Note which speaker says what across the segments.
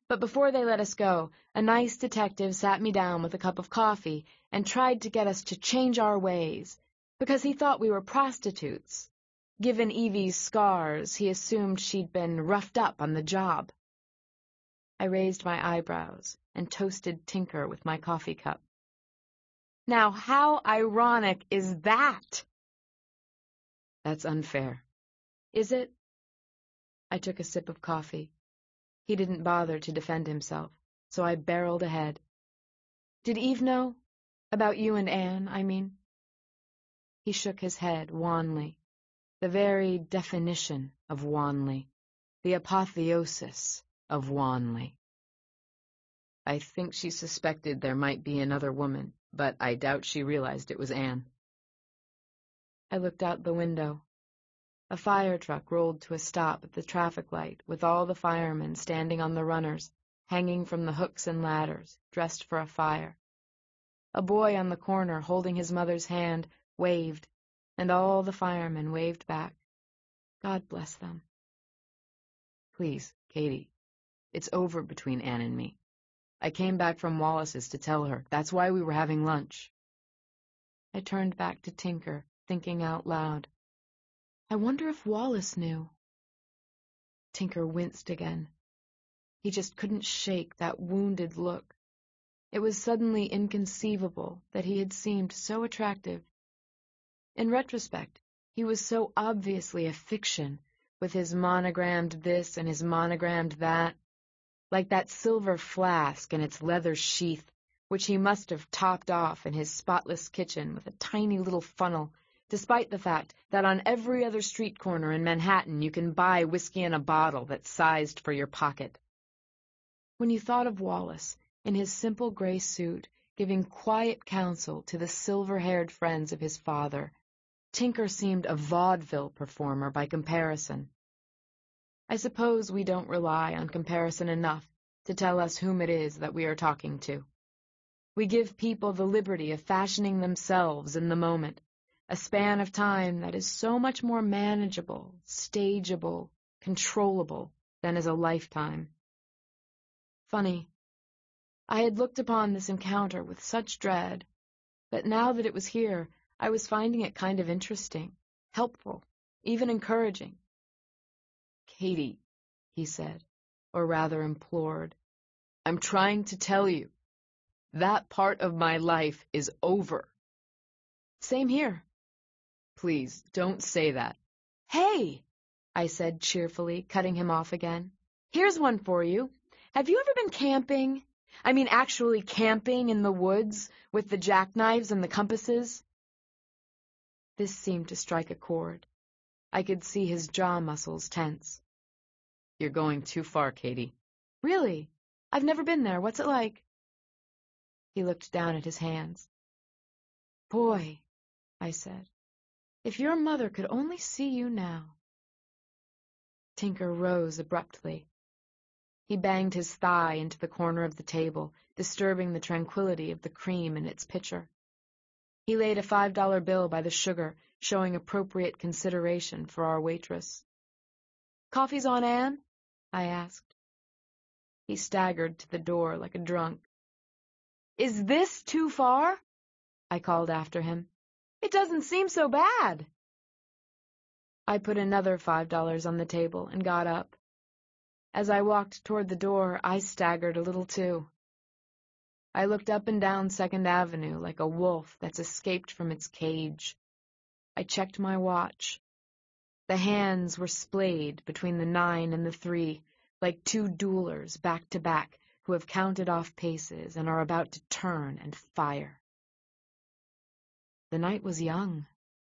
Speaker 1: But before they let us go, a nice detective sat me down with a cup of coffee and tried to get us to change our ways, because he thought we were prostitutes. Given Evie's scars, he assumed she'd been roughed up on the job. I raised my eyebrows and toasted Tinker with my coffee cup. Now, how ironic is that? That's unfair. Is it? I took a sip of coffee. He didn't bother to defend himself, so I barreled ahead. Did Eve know? About you and Anne, I mean. He shook his head wanly. The very definition of wanly. The apotheosis of wanly. I think she suspected there might be another woman, but I doubt she realized it was Anne. I looked out the window. A fire truck rolled to a stop at the traffic light, with all the firemen standing on the runners, hanging from the hooks and ladders, dressed for a fire. A boy on the corner, holding his mother's hand, waved, and all the firemen waved back. God bless them. Please, Katie, it's over between Anne and me. I came back from Wallace's to tell her. That's why we were having lunch. I turned back to Tinker, thinking out loud. I wonder if Wallace knew. Tinker winced again. He just couldn't shake that wounded look. It was suddenly inconceivable that he had seemed so attractive. In retrospect, he was so obviously a fiction, with his monogrammed this and his monogrammed that, like that silver flask in its leather sheath, which he must have topped off in his spotless kitchen with a tiny little funnel, despite the fact that on every other street corner in Manhattan you can buy whiskey in a bottle that's sized for your pocket. When you thought of Wallace, in his simple gray suit, giving quiet counsel to the silver-haired friends of his father, Tinker seemed a vaudeville performer by comparison. I suppose we don't rely on comparison enough to tell us whom it is that we are talking to. We give people the liberty of fashioning themselves in the moment, a span of time that is so much more manageable, stageable, controllable than is a lifetime. Funny. I had looked upon this encounter with such dread, but now that it was here, I was finding it kind of interesting, helpful, even encouraging. Katie, he said, or rather implored, I'm trying to tell you, that part of my life is over. Same here. Please, don't say that. Hey, I said cheerfully, cutting him off again. Here's one for you. Have you ever been camping? I mean actually camping in the woods with the jackknives and the compasses? This seemed to strike a chord. I could see his jaw muscles tense. You're going too far, Katie. Really? I've never been there. What's it like? He looked down at his hands. Boy, I said, if your mother could only see you now. Tinker rose abruptly. He banged his thigh into the corner of the table, disturbing the tranquility of the cream in its pitcher. He laid a $5 bill by the sugar, showing appropriate consideration for our waitress. Coffee's on, Anne? I asked. He staggered to the door like a drunk. Is this too far? I called after him. It doesn't seem so bad. I put another $5 on the table and got up. As I walked toward the door, I staggered a little too. I looked up and down 2nd Avenue like a wolf that's escaped from its cage. I checked my watch. The hands were splayed between the 9 and the 3, like two duelers back to back who have counted off paces and are about to turn and fire. The night was young.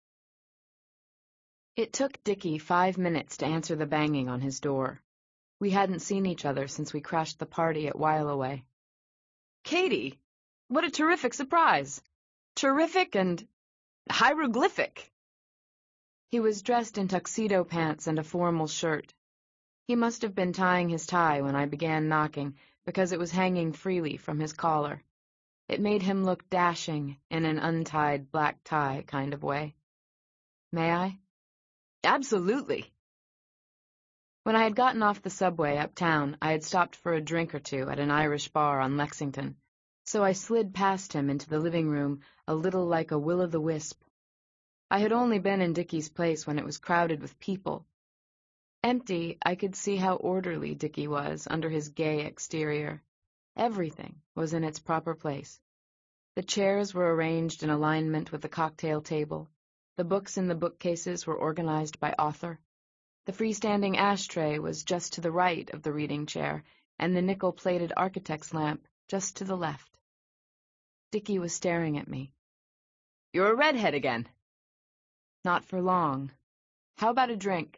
Speaker 1: It took Dickie 5 minutes to answer the banging on his door. We hadn't seen each other since we crashed the party at While Away. Katie, what a terrific surprise. Terrific and hieroglyphic. He was dressed in tuxedo pants and a formal shirt. He must have been tying his tie when I began knocking, because it was hanging freely from his collar. It made him look dashing in an untied black tie kind of way. May I? Absolutely. When I had gotten off the subway uptown, I had stopped for a drink or two at an Irish bar on Lexington, so I slid past him into the living room a little like a will-o'-the-wisp. I had only been in Dickie's place when it was crowded with people. Empty, I could see how orderly Dickie was under his gay exterior. Everything was in its proper place. The chairs were arranged in alignment with the cocktail table. The books in the bookcases were organized by author. The freestanding ashtray was just to the right of the reading chair, and the nickel-plated architect's lamp just to the left. Dickie was staring at me. "You're a redhead again." "Not for long. How about a drink?"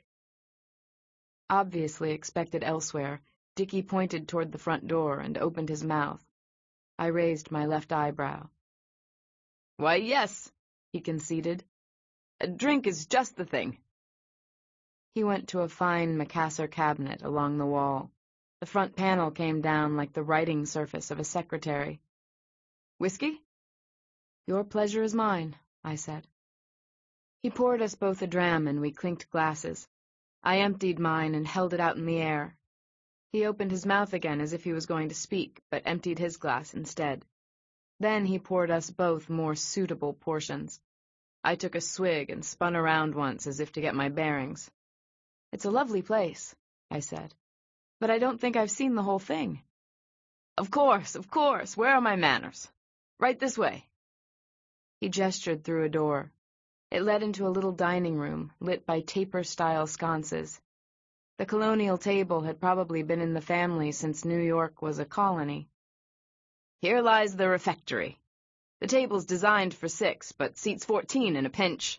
Speaker 1: Obviously expected elsewhere, Dickie pointed toward the front door and opened his mouth. I raised my left eyebrow. "Why, yes," he conceded. "A drink is just the thing." He went to a fine Macassar cabinet along the wall. The front panel came down like the writing surface of a secretary. "Whiskey?" "Your pleasure is mine," I said. He poured us both a dram and we clinked glasses. I emptied mine and held it out in the air. He opened his mouth again as if he was going to speak, but emptied his glass instead. Then he poured us both more suitable portions. I took a swig and spun around once as if to get my bearings. "It's a lovely place," I said, "but I don't think I've seen the whole thing." Of course. Where are my manners? Right this way." He gestured through a door. It led into a little dining room, lit by taper-style sconces. The colonial table had probably been in the family since New York was a colony. "Here lies the refectory. The table's designed for 6, but seats 14 in a pinch."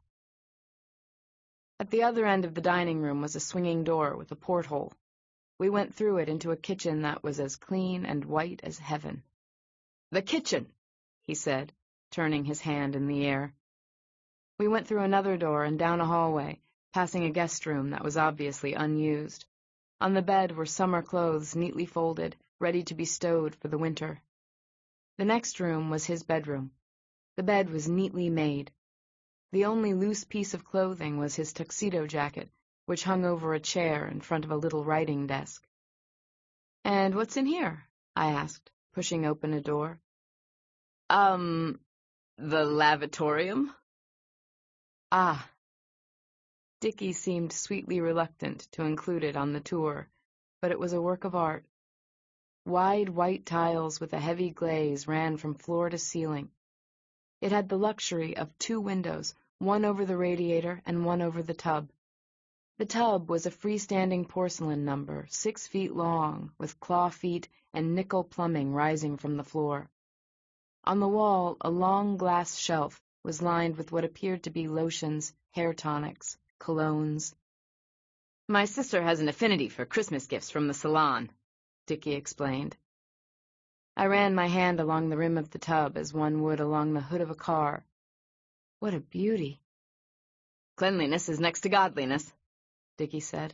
Speaker 1: At the other end of the dining room was a swinging door with a porthole. We went through it into a kitchen that was as clean and white as heaven. "The kitchen," he said, turning his hand in the air. We went through another door and down a hallway, passing a guest room that was obviously unused. On the bed were summer clothes neatly folded, ready to be stowed for the winter. The next room was his bedroom. The bed was neatly made. The only loose piece of clothing was his tuxedo jacket, which hung over a chair in front of a little writing desk. "And what's in here?" I asked, pushing open a door. The lavatorium." "Ah." Dickie seemed sweetly reluctant to include it on the tour, but it was a work of art. Wide white tiles with a heavy glaze ran from floor to ceiling. It had the luxury of 2 windows, one over the radiator and one over the tub. The tub was a freestanding porcelain number, 6 feet long, with claw feet and nickel plumbing rising from the floor. On the wall, a long glass shelf was lined with what appeared to be lotions, hair tonics, colognes. "My sister has an affinity for Christmas gifts from the salon," Dickie explained. I ran my hand along the rim of the tub as one would along the hood of a car. "What a beauty." "Cleanliness is next to godliness," Dickie said.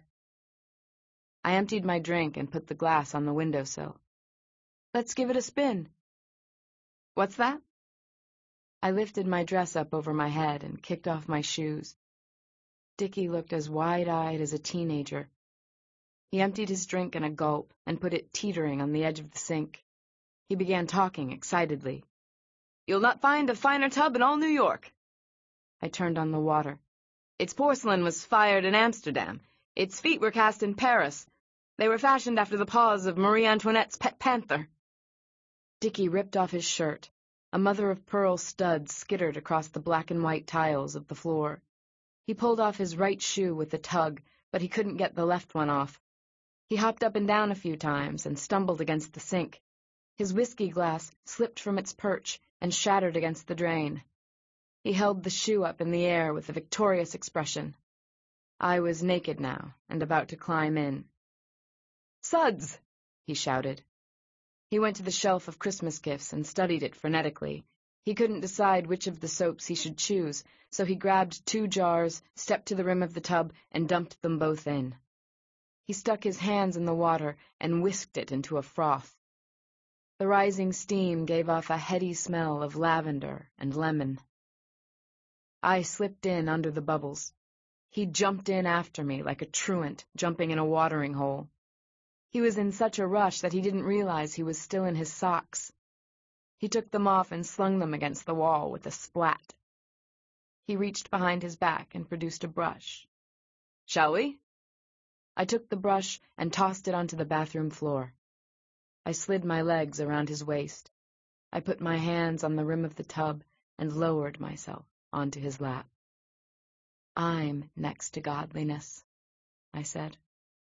Speaker 1: I emptied my drink and put the glass on the windowsill. "Let's give it a spin." "What's that?" I lifted my dress up over my head and kicked off my shoes. Dickie looked as wide-eyed as a teenager. He emptied his drink in a gulp and put it teetering on the edge of the sink. He began talking excitedly. "You'll not find a finer tub in all New York." I turned on the water. "Its porcelain was fired in Amsterdam. Its feet were cast in Paris. They were fashioned after the paws of Marie Antoinette's pet panther." Dickie ripped off his shirt. A mother-of-pearl stud skittered across the black and white tiles of the floor. He pulled off his right shoe with a tug, but he couldn't get the left one off. He hopped up and down a few times and stumbled against the sink. His whiskey glass slipped from its perch and shattered against the drain. He held the shoe up in the air with a victorious expression. I was naked now and about to climb in. "Suds!" he shouted. He went to the shelf of Christmas gifts and studied it frenetically. He couldn't decide which of the soaps he should choose, so he grabbed 2 jars, stepped to the rim of the tub, and dumped them both in. He stuck his hands in the water and whisked it into a froth. The rising steam gave off a heady smell of lavender and lemon. I slipped in under the bubbles. He jumped in after me like a truant jumping in a watering hole. He was in such a rush that he didn't realize he was still in his socks. He took them off and slung them against the wall with a splat. He reached behind his back and produced a brush. "Shall we?" I took the brush and tossed it onto the bathroom floor. I slid my legs around his waist. I put my hands on the rim of the tub and lowered myself onto his lap. "I'm next to godliness," I said.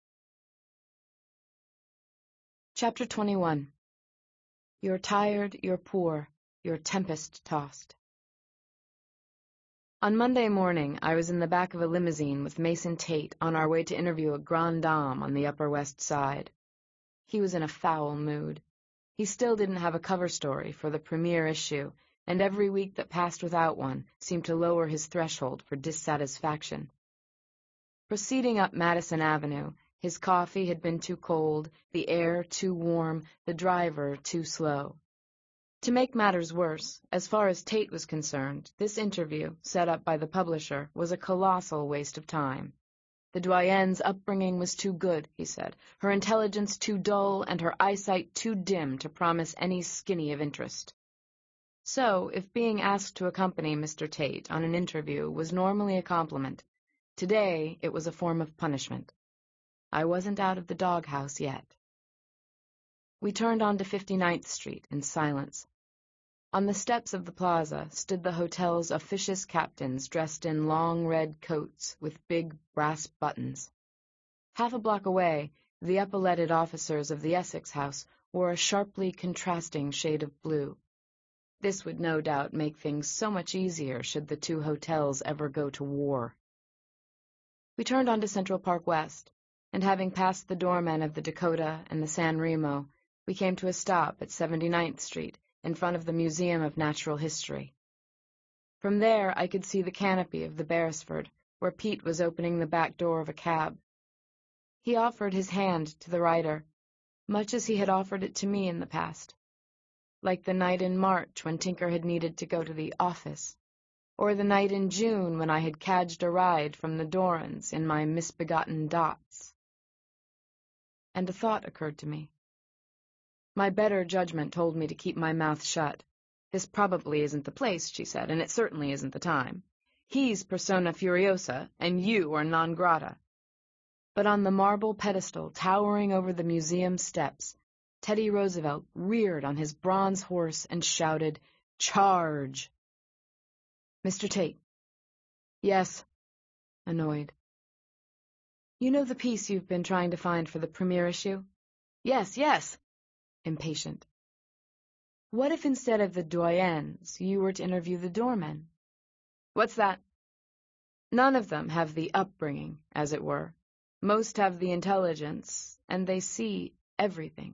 Speaker 1: Chapter 21. You're tired, you're poor, you're tempest-tossed. On Monday morning, I was in the back of a limousine with Mason Tate on our way to interview a grande dame on the Upper West Side. He was in a foul mood. He still didn't have a cover story for the premiere issue, and every week that passed without one seemed to lower his threshold for dissatisfaction. Proceeding up Madison Avenue, his coffee had been too cold, the air too warm, the driver too slow. To make matters worse, as far as Tate was concerned, this interview, set up by the publisher, was a colossal waste of time. The doyenne's upbringing was too good, he said, her intelligence too dull, and her eyesight too dim to promise any skinny of interest. So, if being asked to accompany Mr. Tate on an interview was normally a compliment, today it was a form of punishment. I wasn't out of the doghouse yet. We turned onto 59th Street in silence. On the steps of the plaza stood the hotel's officious captains dressed in long red coats with big brass buttons. Half a block away, the epauletted officers of the Essex House wore a sharply contrasting shade of blue. This would no doubt make things so much easier should the two hotels ever go to war. We turned onto Central Park West, and having passed the doormen of the Dakota and the San Remo, we came to a stop at 79th Street, in front of the Museum of Natural History. From there I could see the canopy of the Beresford, where Pete was opening the back door of a cab. He offered his hand to the rider, much as he had offered it to me in the past, like the night in March when Tinker had needed to go to the office, or the night in June when I had cadged a ride from the Dorans in my misbegotten Dots. And a thought occurred to me. My better judgment told me to keep my mouth shut. This probably isn't the place, she said, and it certainly isn't the time. He's persona furiosa, and you are non grata. But on the marble pedestal towering over the museum steps, Teddy Roosevelt reared on his bronze horse and shouted, "Charge!" "Mr. Tate." "Yes." Annoyed. "You know the piece you've been trying to find for the premiere issue?" "Yes, yes." Impatient. "What if instead of the doyennes, you were to interview the doormen?" "What's that?" "None of them have the upbringing, as it were. Most have the intelligence, and they see everything."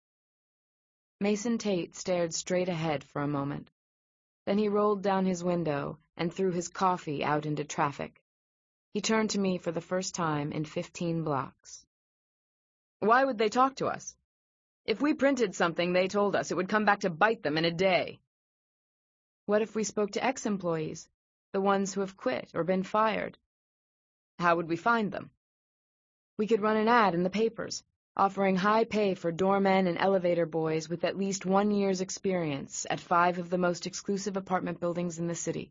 Speaker 1: Mason Tate stared straight ahead for a moment. Then he rolled down his window and threw his coffee out into traffic. He turned to me for the first time in 15 blocks. "Why would they talk to us? If we printed something they told us, it would come back to bite them in a day." "What if we spoke to ex-employees, the ones who have quit or been fired?" "How would we find them?" "We could run an ad in the papers, offering high pay for doormen and elevator boys with at least 1 year's experience at 5 of the most exclusive apartment buildings in the city."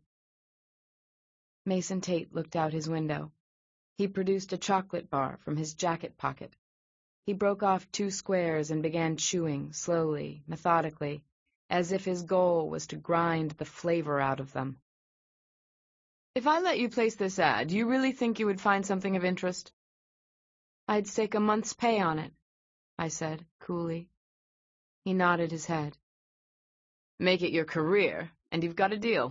Speaker 1: Mason Tate looked out his window. He produced a chocolate bar from his jacket pocket. He broke off 2 squares and began chewing, slowly, methodically, as if his goal was to grind the flavor out of them. "If I let you place this ad, do you really think you would find something of interest?" "I'd stake a month's pay on it," I said, coolly. He nodded his head. "Make it your career, and you've got a deal."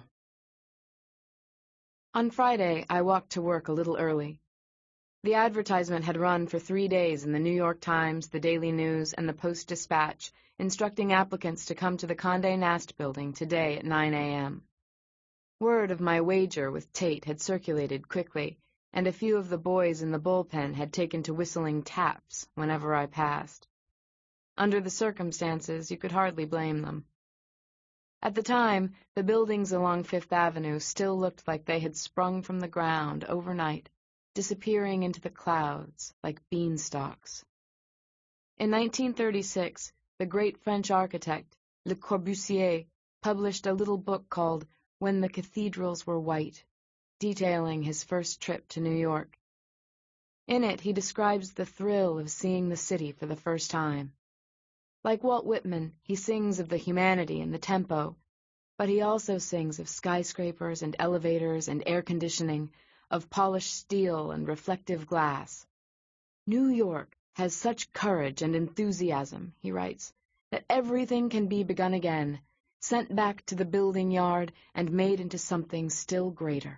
Speaker 1: On Friday, I walked to work a little early. The advertisement had run for 3 days in the New York Times, the Daily News, and the Post-Dispatch, instructing applicants to come to the Condé Nast building today at 9 a.m. Word of my wager with Tate had circulated quickly, and a few of the boys in the bullpen had taken to whistling taps whenever I passed. Under the circumstances, you could hardly blame them. At the time, the buildings along Fifth Avenue still looked like they had sprung from the ground overnight. disappearing into the clouds like beanstalks. In 1936, the great French architect, Le Corbusier, published a little book called When the Cathedrals Were White, detailing his first trip to New York. In it, he describes the thrill of seeing the city for the first time. Like Walt Whitman, he sings of the humanity and the tempo, but he also sings of skyscrapers and elevators and air conditioning, of polished steel and reflective glass. New York has such courage and enthusiasm, he writes, that everything can be begun again, sent back to the building yard and made into something still greater.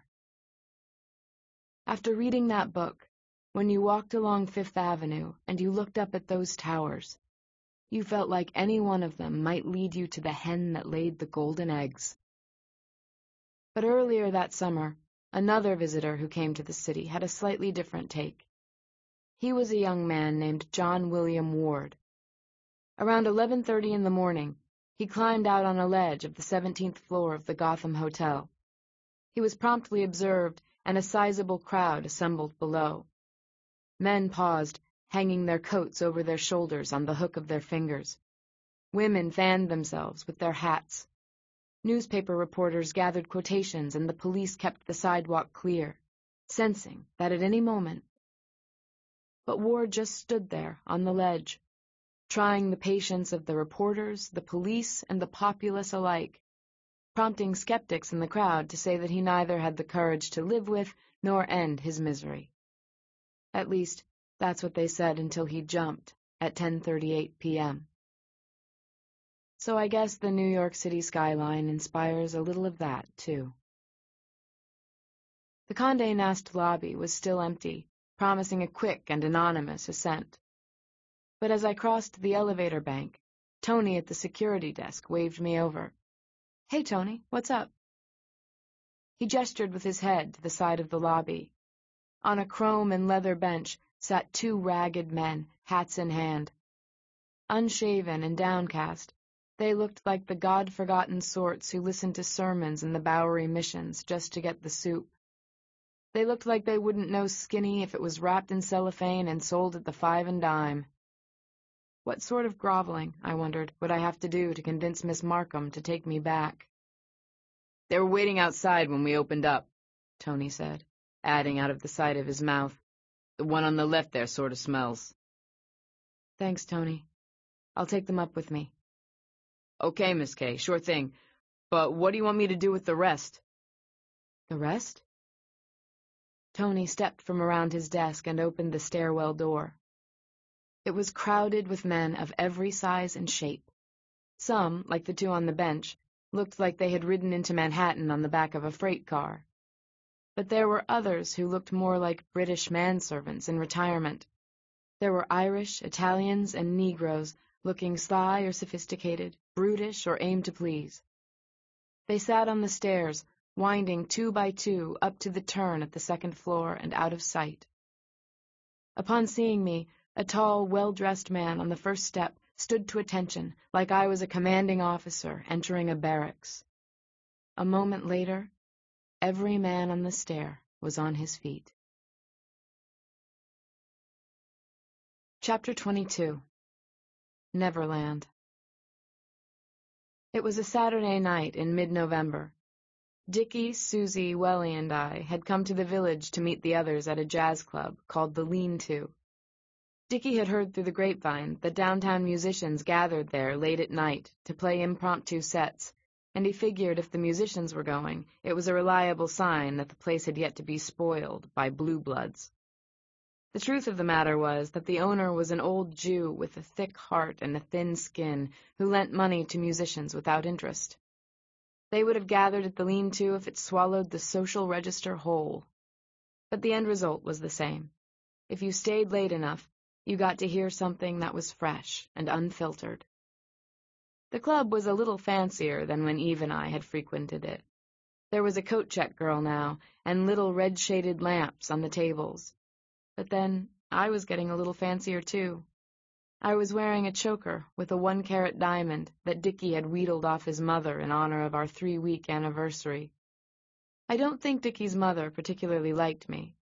Speaker 1: After reading that book, when you walked along Fifth Avenue and you looked up at those towers, you felt like any one of them might lead you to the hen that laid the golden eggs. But earlier that summer, another visitor who came to the city had a slightly different take. He was a young man named John William Ward. Around 11:30 in the morning, he climbed out on a ledge of the 17th floor of the Gotham Hotel. He was promptly observed, and a sizable crowd assembled below. Men paused, hanging their coats over their shoulders on the hook of their fingers. Women fanned themselves with their hats. Newspaper reporters gathered quotations, and the police kept the sidewalk clear, sensing that at any moment. But Ward just stood there on the ledge, trying the patience of the reporters, the police, and the populace alike, prompting skeptics in the crowd to say that he neither had the courage to live with nor end his misery. At least, that's what they said until he jumped at 10:38 p.m. So I guess the New York City skyline inspires a little of that, too. The Condé Nast lobby was still empty, promising a quick and anonymous ascent. But as I crossed the elevator bank, Tony at the security desk waved me over. "Hey, Tony, what's up?" He gestured with his head to the side of the lobby. On a chrome and leather bench sat two ragged men, hats in hand. Unshaven and downcast, they looked like the God-forgotten sorts who listened to sermons in the Bowery missions just to get the soup. They looked like they wouldn't know skinny if it was wrapped in cellophane and sold at the 5 and dime. What sort of groveling, I wondered, would I have to do to convince Miss Markham to take me back? "They were waiting outside when we opened up," Tony said, adding out of the side of his mouth, "The one on the left there sort of smells." "Thanks, Tony. I'll take them up with me." "Okay, Miss Kay, sure thing. But what do you want me to do with the rest?" "The rest?" Tony stepped from around his desk and opened the stairwell door. It was crowded with men of every size and shape. Some, like the two on the bench, looked like they had ridden into Manhattan on the back of a freight car. But there were others who looked more like British manservants in retirement. There were Irish, Italians, and Negroes, looking sly or sophisticated, brutish or aimed to please. They sat on the stairs, winding 2 by 2 up to the turn at the second floor and out of sight. Upon seeing me, a tall, well-dressed man on the first step stood to attention, like I was a commanding officer entering a barracks. A moment later, every man on the stair was on his feet. Chapter 22. Neverland. It was a Saturday night in mid-November. Dickie, Susie, Welly, and I had come to the village to meet the others at a jazz club called the Lean-To. Dickie had heard through the grapevine that downtown musicians gathered there late at night to play impromptu sets, and he figured if the musicians were going, it was a reliable sign that the place had yet to be spoiled by blue bloods. The truth of the matter was that the owner was an old Jew with a thick heart and a thin skin who lent money to musicians without interest. They would have gathered at the Lean-To if it swallowed the social register whole. But the end result was the same. If you stayed late enough, you got to hear something that was fresh and unfiltered. The club was a little fancier than when Eve and I had frequented it. There was a coat-check girl now, and little red-shaded lamps on the tables. But then, I was getting a little fancier, too. I was wearing a choker with a 1-carat diamond that Dickie had wheedled off his mother in honor of our 3-week anniversary. I don't think Dickie's mother particularly liked me,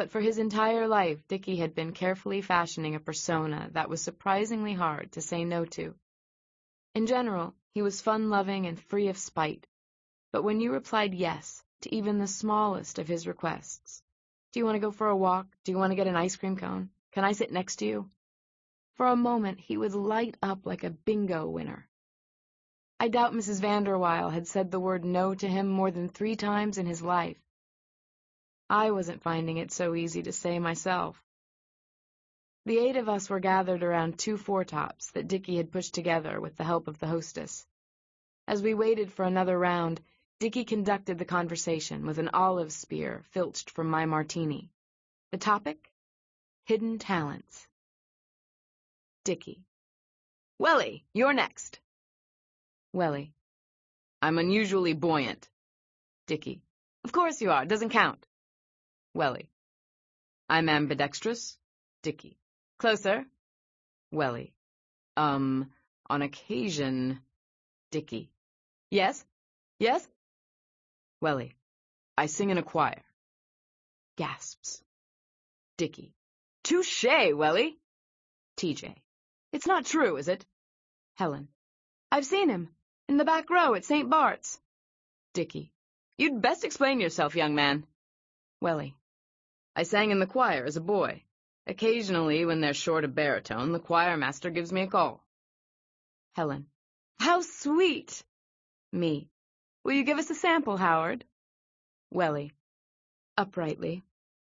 Speaker 1: but for his entire life Dickie had been carefully fashioning a persona that was surprisingly hard to say no to. In general, he was fun-loving and free of spite, but when you replied yes to even the smallest of his requests, do you want to go for a walk? Do you want to get an ice cream cone? Can I sit next to you? For a moment, he would light up like a bingo winner. I doubt Mrs. Vanderweil had said the word no to him more than 3 times in his life. I wasn't finding it so easy to say myself. The 8 of us were gathered around 2 four-tops that Dickie had pushed together with the help of the hostess. As we waited for another round, Dickie conducted the conversation with an olive spear filched from my martini. The topic? Hidden talents. Dickie. Welly, you're next. Welly. I'm unusually buoyant. Dickie. Of course you are, doesn't count. Welly. I'm ambidextrous. Dickie. Closer. Welly. On occasion. Dickie. Yes? Yes? Welly. I sing in a choir. Gasps. Dickie. Touché, Welly. TJ. It's not true, is it? Helen. I've seen him. In the back row at St. Bart's. Dickie. You'd best explain yourself, young man. Welly. I sang in the choir as a boy. Occasionally, when they're short a baritone, the choir master gives me a call. Helen. How sweet! Me. Will you give us a sample, Howard? Welly. Uprightly.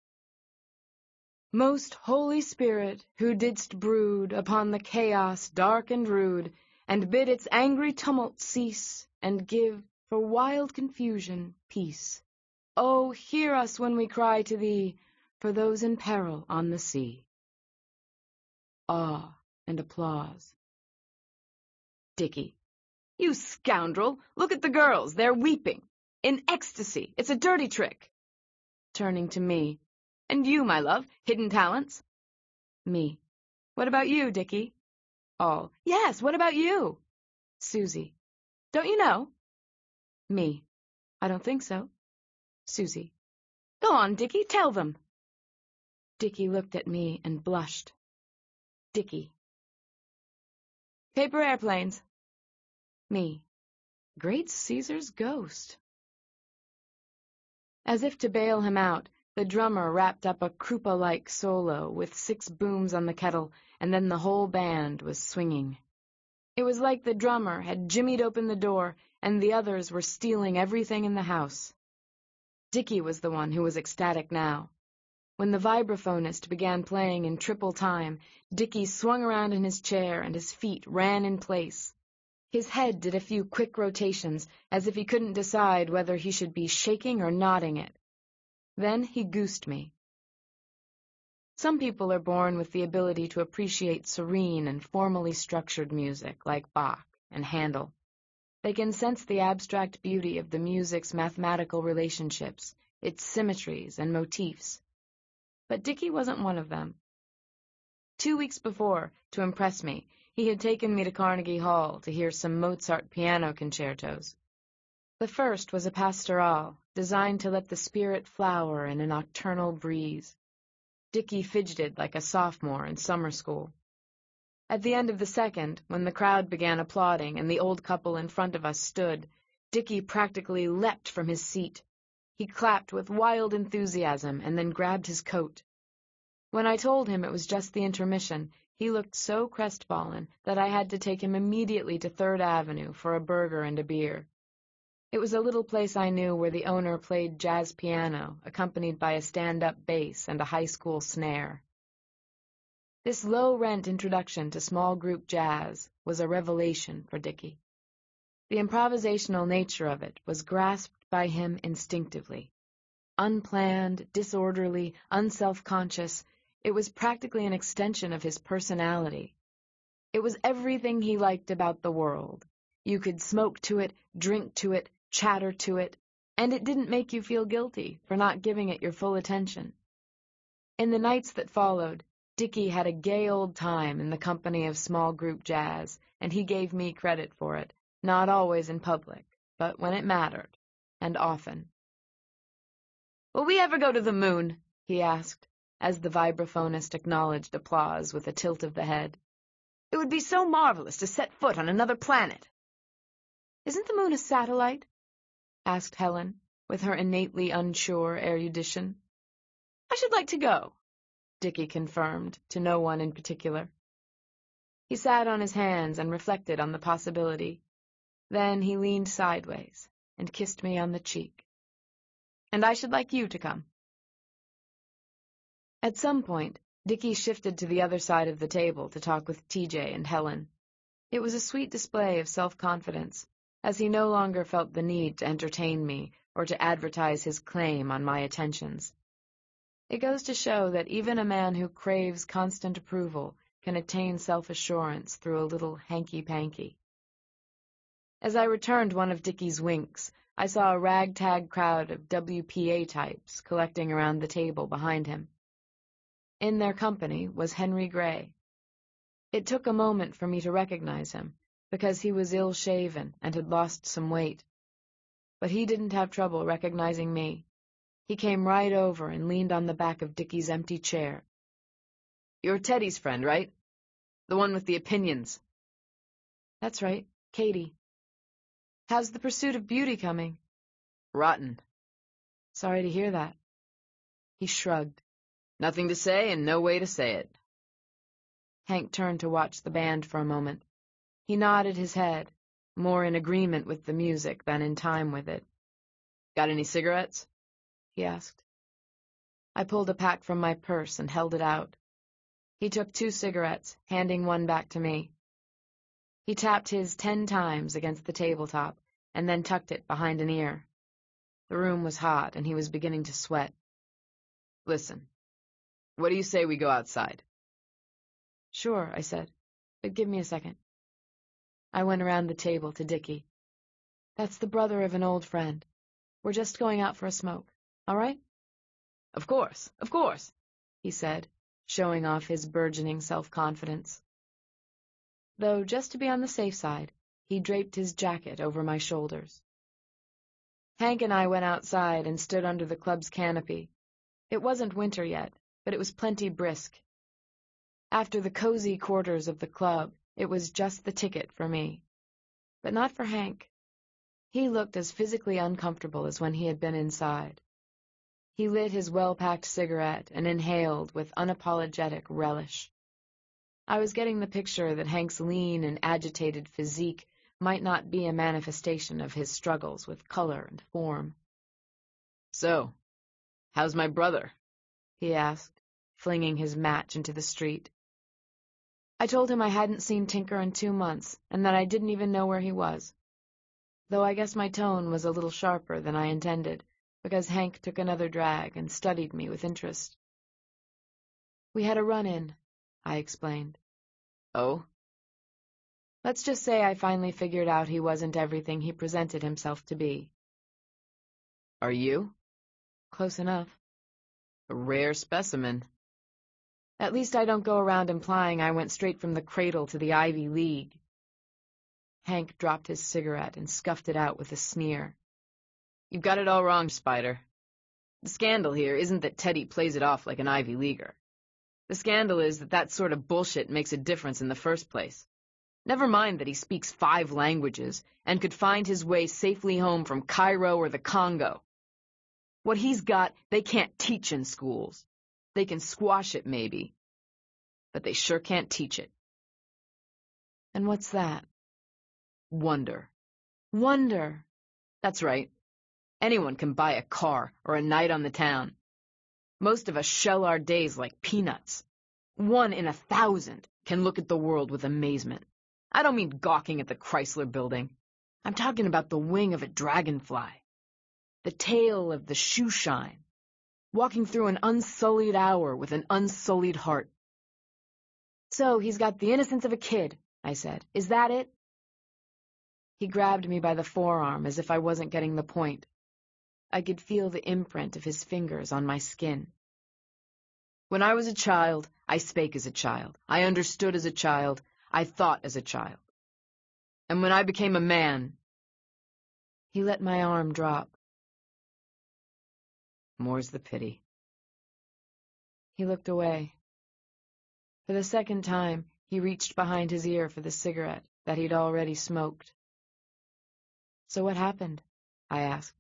Speaker 1: Most Holy Spirit, who didst brood upon the chaos dark and rude, and bid its angry tumult cease, and give, for wild confusion, peace. Oh, hear us when we cry to thee, for those in peril on the sea. Awe and applause. Dickie. You scoundrel! Look at the girls, they're weeping. In ecstasy, it's a dirty trick. Turning to me. And you, my love, hidden talents? Me. What about you, Dickie? All. Yes, what about you? Susie. Don't you know? Me. I don't think so. Susie. Go on, Dickie, tell them. Dickie looked at me and blushed. Dickie. Paper airplanes. Me. Great Caesar's ghost. As if to bail him out, the drummer rapped up a Krupa-like solo with 6 booms on the kettle, and then the whole band was swinging. It was like the drummer had jimmied open the door, and the others were stealing everything in the house. Dickie was the one who was ecstatic now. When the vibraphonist began playing in triple time, Dickie swung around in his chair and his feet ran in place. His head did a few quick rotations, as if he couldn't decide whether he should be shaking or nodding it. Then he goosed me. Some people are born with the ability to appreciate serene and formally structured music, like Bach and Handel. They can sense the abstract beauty of the music's mathematical relationships, its symmetries and motifs. But Dickie wasn't one of them. 2 weeks before, to impress me, he had taken me to Carnegie Hall to hear some Mozart piano concertos. The first was a pastoral, designed to let the spirit flower in a nocturnal breeze. Dickie fidgeted like a sophomore in summer school. At the end of the second, when the crowd began applauding and the old couple in front of us stood, Dickie practically leapt from his seat. He clapped with wild enthusiasm and then grabbed his coat. When I told him it was just the intermission, he looked so crestfallen that I had to take him immediately to 3rd Avenue for a burger and a beer. It was a little place I knew where the owner played jazz piano, accompanied by a stand-up bass and a high school snare. This low-rent introduction to small group jazz was a revelation for Dickie. The improvisational nature of it was grasped by him instinctively. Unplanned, disorderly, unself-conscious, it was practically an extension of his personality. It was everything he liked about the world. You could smoke to it, drink to it, chatter to it, and it didn't make you feel guilty for not giving it your full attention. In the nights that followed, Dickie had a gay old time in the company of small group jazz, and he gave me credit for it, not always in public, but when it mattered, and often. Will we ever go to the moon? he asked, as the vibraphonist acknowledged applause with a tilt of the head.
Speaker 2: It would be so marvelous to set foot on another planet.
Speaker 1: Isn't the moon a satellite? Asked Helen, with her innately unsure erudition.
Speaker 2: I should like to go,
Speaker 1: Dickie confirmed, to no one in particular. He sat on his hands and reflected on the possibility. Then he leaned sideways and kissed me on the cheek. And I should like you to come. At some point, Dickie shifted to the other side of the table to talk with TJ and Helen. It was a sweet display of self-confidence, as he no longer felt the need to entertain me or to advertise his claim on my attentions. It goes to show that even a man who craves constant approval can attain self-assurance through a little hanky-panky. As I returned one of Dickie's winks, I saw a ragtag crowd of WPA types collecting around the table behind him. In their company was Henry Gray. It took a moment for me to recognize him, because he was ill-shaven and had lost some weight. But he didn't have trouble recognizing me. He came right over and leaned on the back of Dickie's empty chair.
Speaker 2: You're Teddy's friend, right? The one with the opinions.
Speaker 1: That's right, Katie. How's the pursuit of beauty coming?
Speaker 2: Rotten.
Speaker 1: Sorry to hear that. He shrugged.
Speaker 2: Nothing to say and no way to say it.
Speaker 1: Hank turned to watch the band for a moment. He nodded his head, more in agreement with the music than in time with it.
Speaker 2: Got any cigarettes?
Speaker 1: He asked. I pulled a pack from my purse and held it out. He took 2 cigarettes, handing one back to me. He tapped his 10 times against the tabletop and then tucked it behind an ear. The room was hot and he was beginning to sweat.
Speaker 2: Listen, what do you say we go outside?
Speaker 1: Sure, I said, but give me a second. I went around the table to Dickie. That's the brother of an old friend. We're just going out for a smoke, all right?
Speaker 2: Of course,
Speaker 1: he said, showing off his burgeoning self-confidence. Though, just to be on the safe side, he draped his jacket over my shoulders. Hank and I went outside and stood under the club's canopy. It wasn't winter yet, but it was plenty brisk. After the cozy quarters of the club, it was just the ticket for me. But not for Hank. He looked as physically uncomfortable as when he had been inside. He lit his well-packed cigarette and inhaled with unapologetic relish. I was getting the picture that Hank's lean and agitated physique might not be a manifestation of his struggles with color and form.
Speaker 2: So, how's my brother?
Speaker 1: He asked, flinging his match into the street. I told him I hadn't seen Tinker in 2 months, and that I didn't even know where he was. Though I guess my tone was a little sharper than I intended, because Hank took another drag and studied me with interest. We had a run-in, I explained.
Speaker 2: Oh?
Speaker 1: Let's just say I finally figured out he wasn't everything he presented himself to be.
Speaker 2: Are you?
Speaker 1: Close enough.
Speaker 2: A rare specimen.
Speaker 1: At least I don't go around implying I went straight from the cradle to the Ivy League. Hank dropped his cigarette and scuffed it out with a sneer.
Speaker 2: You've got it all wrong, Spider. The scandal here isn't that Teddy plays it off like an Ivy Leaguer. The scandal is that that sort of bullshit makes a difference in the first place. Never mind that he speaks 5 languages and could find his way safely home from Cairo or the Congo. What he's got, they can't teach in schools. They can squash it, maybe. But they sure can't teach it.
Speaker 1: And what's that?
Speaker 2: Wonder.
Speaker 1: Wonder.
Speaker 2: That's right. Anyone can buy a car or a night on the town. Most of us shell our days like peanuts. 1 in 1,000 can look at the world with amazement. I don't mean gawking at the Chrysler Building. I'm talking about the wing of a dragonfly, the tail of the shoe shine, walking through an unsullied hour with an unsullied heart.
Speaker 1: So he's got the innocence of a kid, I said. Is that it? He grabbed me by the forearm as if I wasn't getting the point. I could feel the imprint of his fingers on my skin. When I was a child, I spake as a child. I understood as a child. I thought as a child. And when I became a man... He let my arm drop.
Speaker 2: More's the pity.
Speaker 1: He looked away. For the second time, he reached behind his ear for the cigarette that he'd already smoked. "So what happened?" I asked.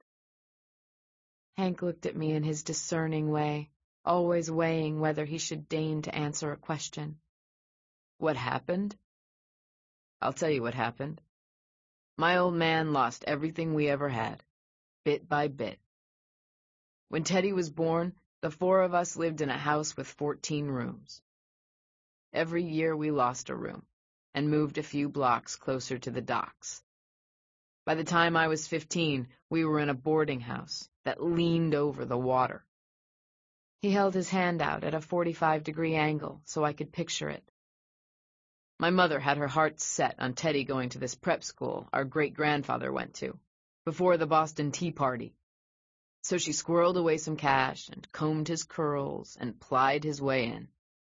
Speaker 1: Hank looked at me in his discerning way, always weighing whether he should deign to answer a question.
Speaker 2: What happened? I'll tell you what happened. My old man lost everything we ever had, bit by bit. When Teddy was born, the 4 of us lived in a house with 14 rooms. Every year we lost a room and moved a few blocks closer to the docks. By the time I was 15, we were in a boarding house that leaned over the water.
Speaker 1: He held his hand out at a 45-degree angle so I could picture it.
Speaker 2: My mother had her heart set on Teddy going to this prep school our great-grandfather went to, before the Boston Tea Party. So she squirreled away some cash and combed his curls and plied his way in.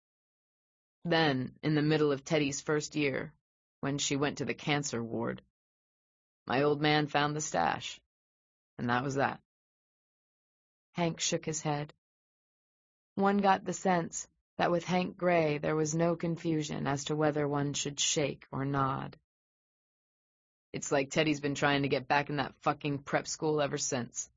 Speaker 2: Then, in the middle of Teddy's first year, when she went to the cancer ward, my old man found the stash, and that was that.
Speaker 1: Hank shook his head. One got the sense that with Hank Gray there was no confusion as to whether one should shake or nod.
Speaker 2: It's like Teddy's been trying to get back in that fucking prep school ever since.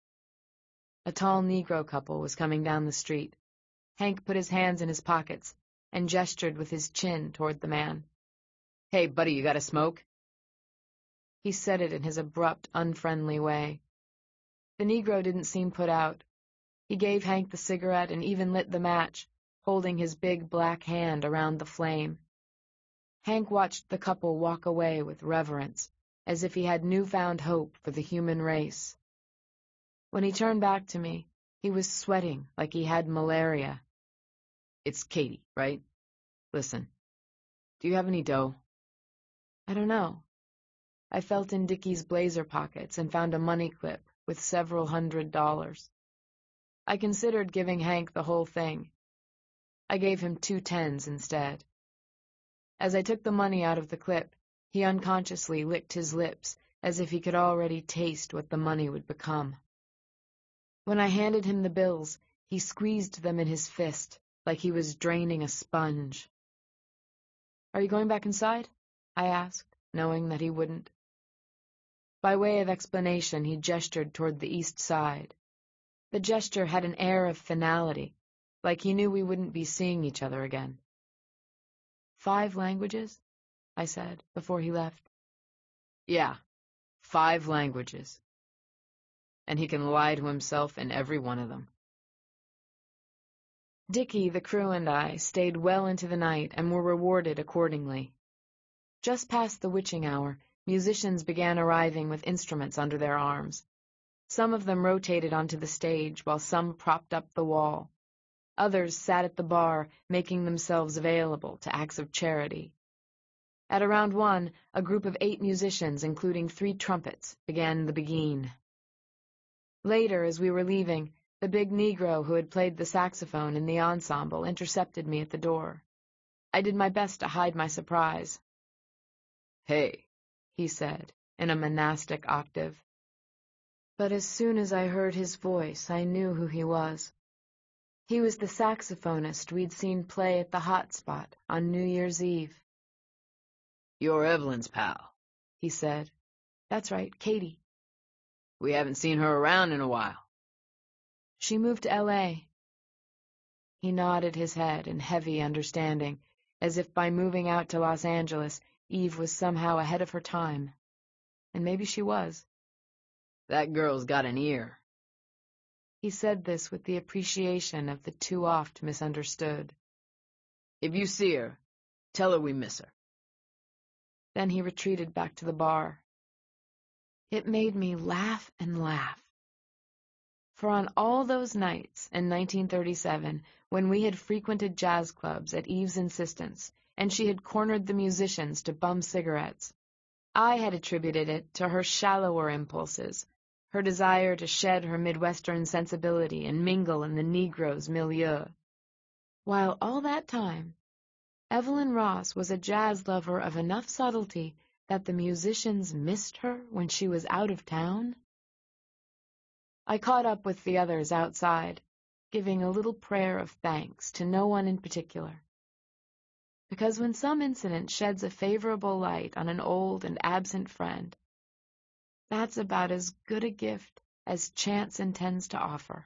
Speaker 1: A tall Negro couple was coming down the street. Hank put his hands in his pockets and gestured with his chin toward the man.
Speaker 2: "Hey, buddy, you got a smoke?"
Speaker 1: He said it in his abrupt, unfriendly way. The Negro didn't seem put out. He gave Hank the cigarette and even lit the match, holding his big black hand around the flame. Hank watched the couple walk away with reverence, as if he had newfound hope for the human race. When he turned back to me, he was sweating like he had malaria.
Speaker 2: "It's Katie, right? Listen, do you have any dough?"
Speaker 1: "I don't know." I felt in Dickie's blazer pockets and found a money clip with several $100s. I considered giving Hank the whole thing. I gave him 2 10s instead. As I took the money out of the clip, he unconsciously licked his lips as if he could already taste what the money would become. When I handed him the bills, he squeezed them in his fist like he was draining a sponge. "Are you going back inside?" I asked, knowing that he wouldn't. By way of explanation, he gestured toward the east side. The gesture had an air of finality, like he knew we wouldn't be seeing each other again. 5 languages? I said, before he left.
Speaker 2: "Yeah, 5 languages. And he can lie to himself in every one of them."
Speaker 1: Dickie, the crew, and I stayed well into the night and were rewarded accordingly. Just past the witching hour, musicians began arriving with instruments under their arms. Some of them rotated onto the stage, while some propped up the wall. Others sat at the bar, making themselves available to acts of charity. At around 1, a group of 8 musicians, including 3 trumpets, began the Begin. Later, as we were leaving, the big Negro who had played the saxophone in the ensemble intercepted me at the door. I did my best to hide my surprise.
Speaker 2: "Hey,"
Speaker 1: he said, in a monastic octave. But as soon as I heard his voice, I knew who he was. He was the saxophonist we'd seen play at the Hot Spot on New Year's Eve.
Speaker 2: "You're Evelyn's pal,"
Speaker 1: he said. "That's right, Katie."
Speaker 2: "We haven't seen her around in a while."
Speaker 1: "She moved to L.A." He nodded his head in heavy understanding, as if by moving out to Los Angeles, Eve was somehow ahead of her time. And maybe she was.
Speaker 2: "That girl's got an ear."
Speaker 1: He said this with the appreciation of the too oft misunderstood.
Speaker 2: "If you see her, tell her we miss her."
Speaker 1: Then he retreated back to the bar. It made me laugh and laugh. For on all those nights in 1937, when we had frequented jazz clubs at Eve's insistence, and she had cornered the musicians to bum cigarettes, I had attributed it to her shallower impulses, her desire to shed her Midwestern sensibility and mingle in the Negro's milieu. While all that time, Evelyn Ross was a jazz lover of enough subtlety that the musicians missed her when she was out of town. I caught up with the others outside. giving a little prayer of thanks to no one in particular. Because when some incident sheds a favorable light on an old and absent friend, that's about as good a gift as chance intends to offer.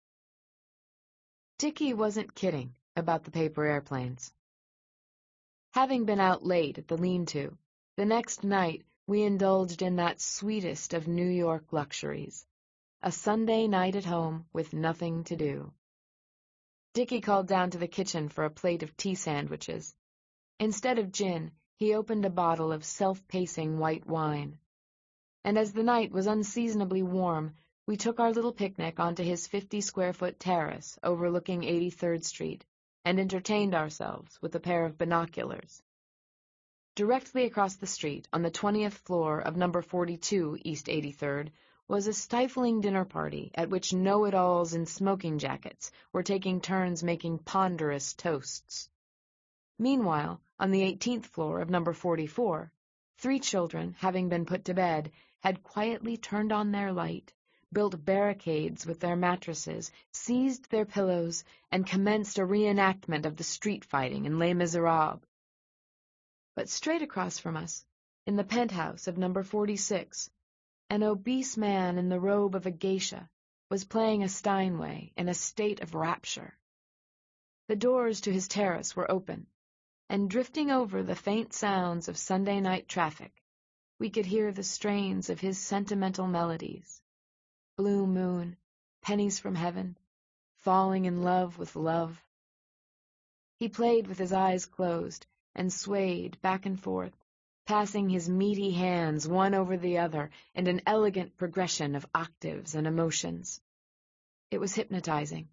Speaker 1: Dickie wasn't kidding about the paper airplanes. Having been out late at the lean-to, the next night we indulged in that sweetest of New York luxuries, a Sunday night at home with nothing to do. Dickie called down to the kitchen for a plate of tea sandwiches. Instead of gin, he opened a bottle of self-pacing white wine. And as the night was unseasonably warm, we took our little picnic onto his 50-square-foot terrace overlooking 83rd Street and entertained ourselves with a pair of binoculars. Directly across the street, on the 20th floor of number 42 East 83rd, was a stifling dinner party at which know-it-alls in smoking jackets were taking turns making ponderous toasts. Meanwhile, on the 18th floor of number 44, 3 children, having been put to bed, had quietly turned on their light, built barricades with their mattresses, seized their pillows, and commenced a reenactment of the street fighting in Les Miserables. But straight across from us, in the penthouse of number 46, an obese man in the robe of a geisha was playing a Steinway in a state of rapture. The doors to his terrace were open, and drifting over the faint sounds of Sunday night traffic, we could hear the strains of his sentimental melodies. Blue moon, pennies from heaven, falling in love with love. He played with his eyes closed and swayed back and forth, passing his meaty hands one over the other in an elegant progression of octaves and emotions. It was hypnotizing.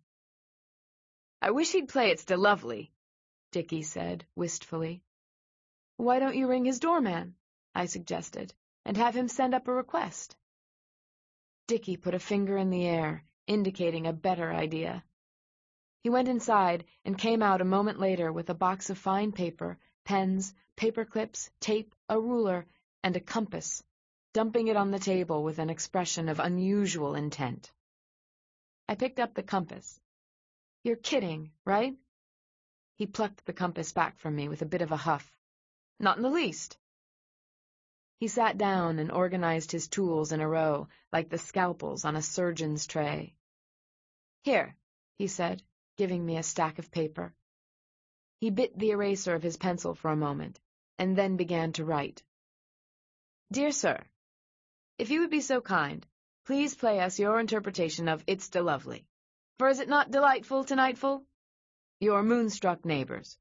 Speaker 2: "I wish he'd play It's de Lovely,"
Speaker 1: Dickie said wistfully. "Why don't you ring his doorman?" I suggested, "and have him send up a request?" Dickie put a finger in the air, indicating a better idea. He went inside and came out a moment later with a box of fine paper, pens, paper clips, tape, a ruler, and a compass, dumping it on the table with an expression of unusual intent. I picked up the compass. "You're kidding, right?" He plucked the compass back from me with a bit of a huff.
Speaker 2: "Not in the least."
Speaker 1: He sat down and organized his tools in a row, like the scalpels on a surgeon's tray. "Here," he said, giving me a stack of paper. He bit the eraser of his pencil for a moment, and then began to write. "Dear Sir, if you would be so kind, please play us your interpretation of It's de Lovely. For is it not delightful to-nightful? Your moonstruck neighbors."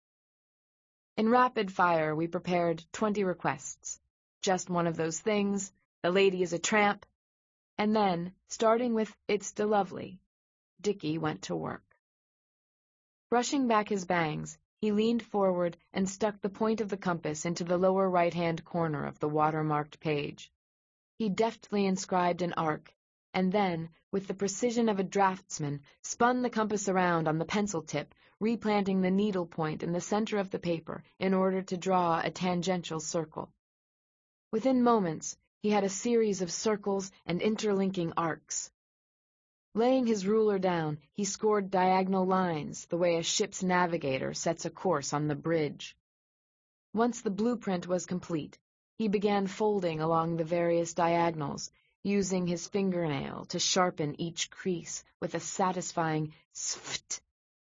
Speaker 1: In rapid fire we prepared 20 requests. Just one of those things, the lady is a tramp, and then, starting with It's de Lovely, Dickie went to work. Brushing back his bangs, he leaned forward and stuck the point of the compass into the lower right-hand corner of the watermarked page. He deftly inscribed an arc, and then, with the precision of a draftsman, spun the compass around on the pencil tip, replanting the needle point in the center of the paper in order to draw a tangential circle. Within moments, he had a series of circles and interlinking arcs. Laying his ruler down, he scored diagonal lines the way a ship's navigator sets a course on the bridge. Once the blueprint was complete, he began folding along the various diagonals, using his fingernail to sharpen each crease with a satisfying sft.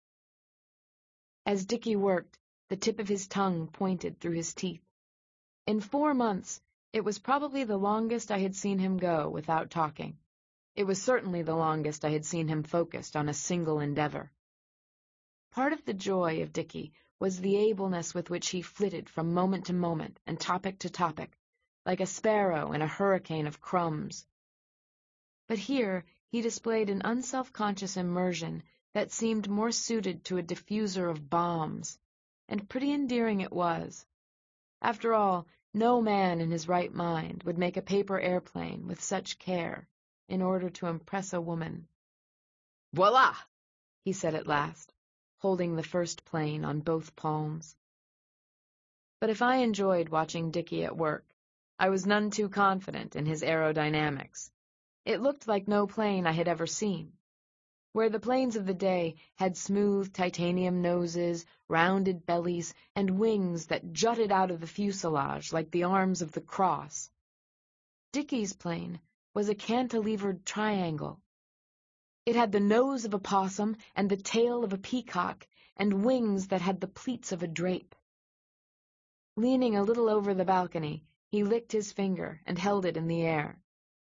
Speaker 1: As Dickie worked, the tip of his tongue pointed through his teeth. In 4 months, it was probably the longest I had seen him go without talking. It was certainly the longest I had seen him focused on a single endeavor. Part of the joy of Dickie was the ableness with which he flitted from moment to moment and topic to topic, like a sparrow in a hurricane of crumbs. But here he displayed an unselfconscious immersion that seemed more suited to a diffuser of bombs, and pretty endearing it was. After all, no man in his right mind would make a paper airplane with such care in order to impress a woman.
Speaker 2: "Voila!"
Speaker 1: he said at last, holding the first plane on both palms. But if I enjoyed watching Dickie at work, I was none too confident in his aerodynamics. It looked like no plane I had ever seen. where the planes of the day had smooth titanium noses, rounded bellies, and wings that jutted out of the fuselage like the arms of the cross. Dickey's plane was a cantilevered triangle. It had the nose of a possum and the tail of a peacock and wings that had the pleats of a drape. Leaning a little over the balcony, he licked his finger and held it in the air.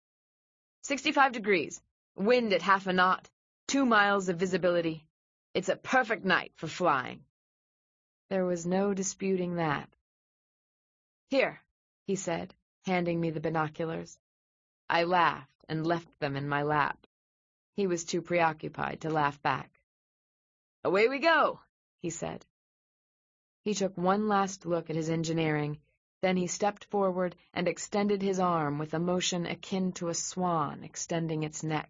Speaker 2: 65 degrees, wind at half a knot, 2 miles of visibility. It's a perfect night for flying.
Speaker 1: There was no disputing that.
Speaker 2: Here,
Speaker 1: he said, handing me the binoculars.
Speaker 2: I laughed and left them in my lap.
Speaker 1: He was too preoccupied to laugh back.
Speaker 2: Away we go,
Speaker 1: he said. He took one last look at his engineering, then he stepped forward and extended his arm with a motion akin to a swan extending its neck.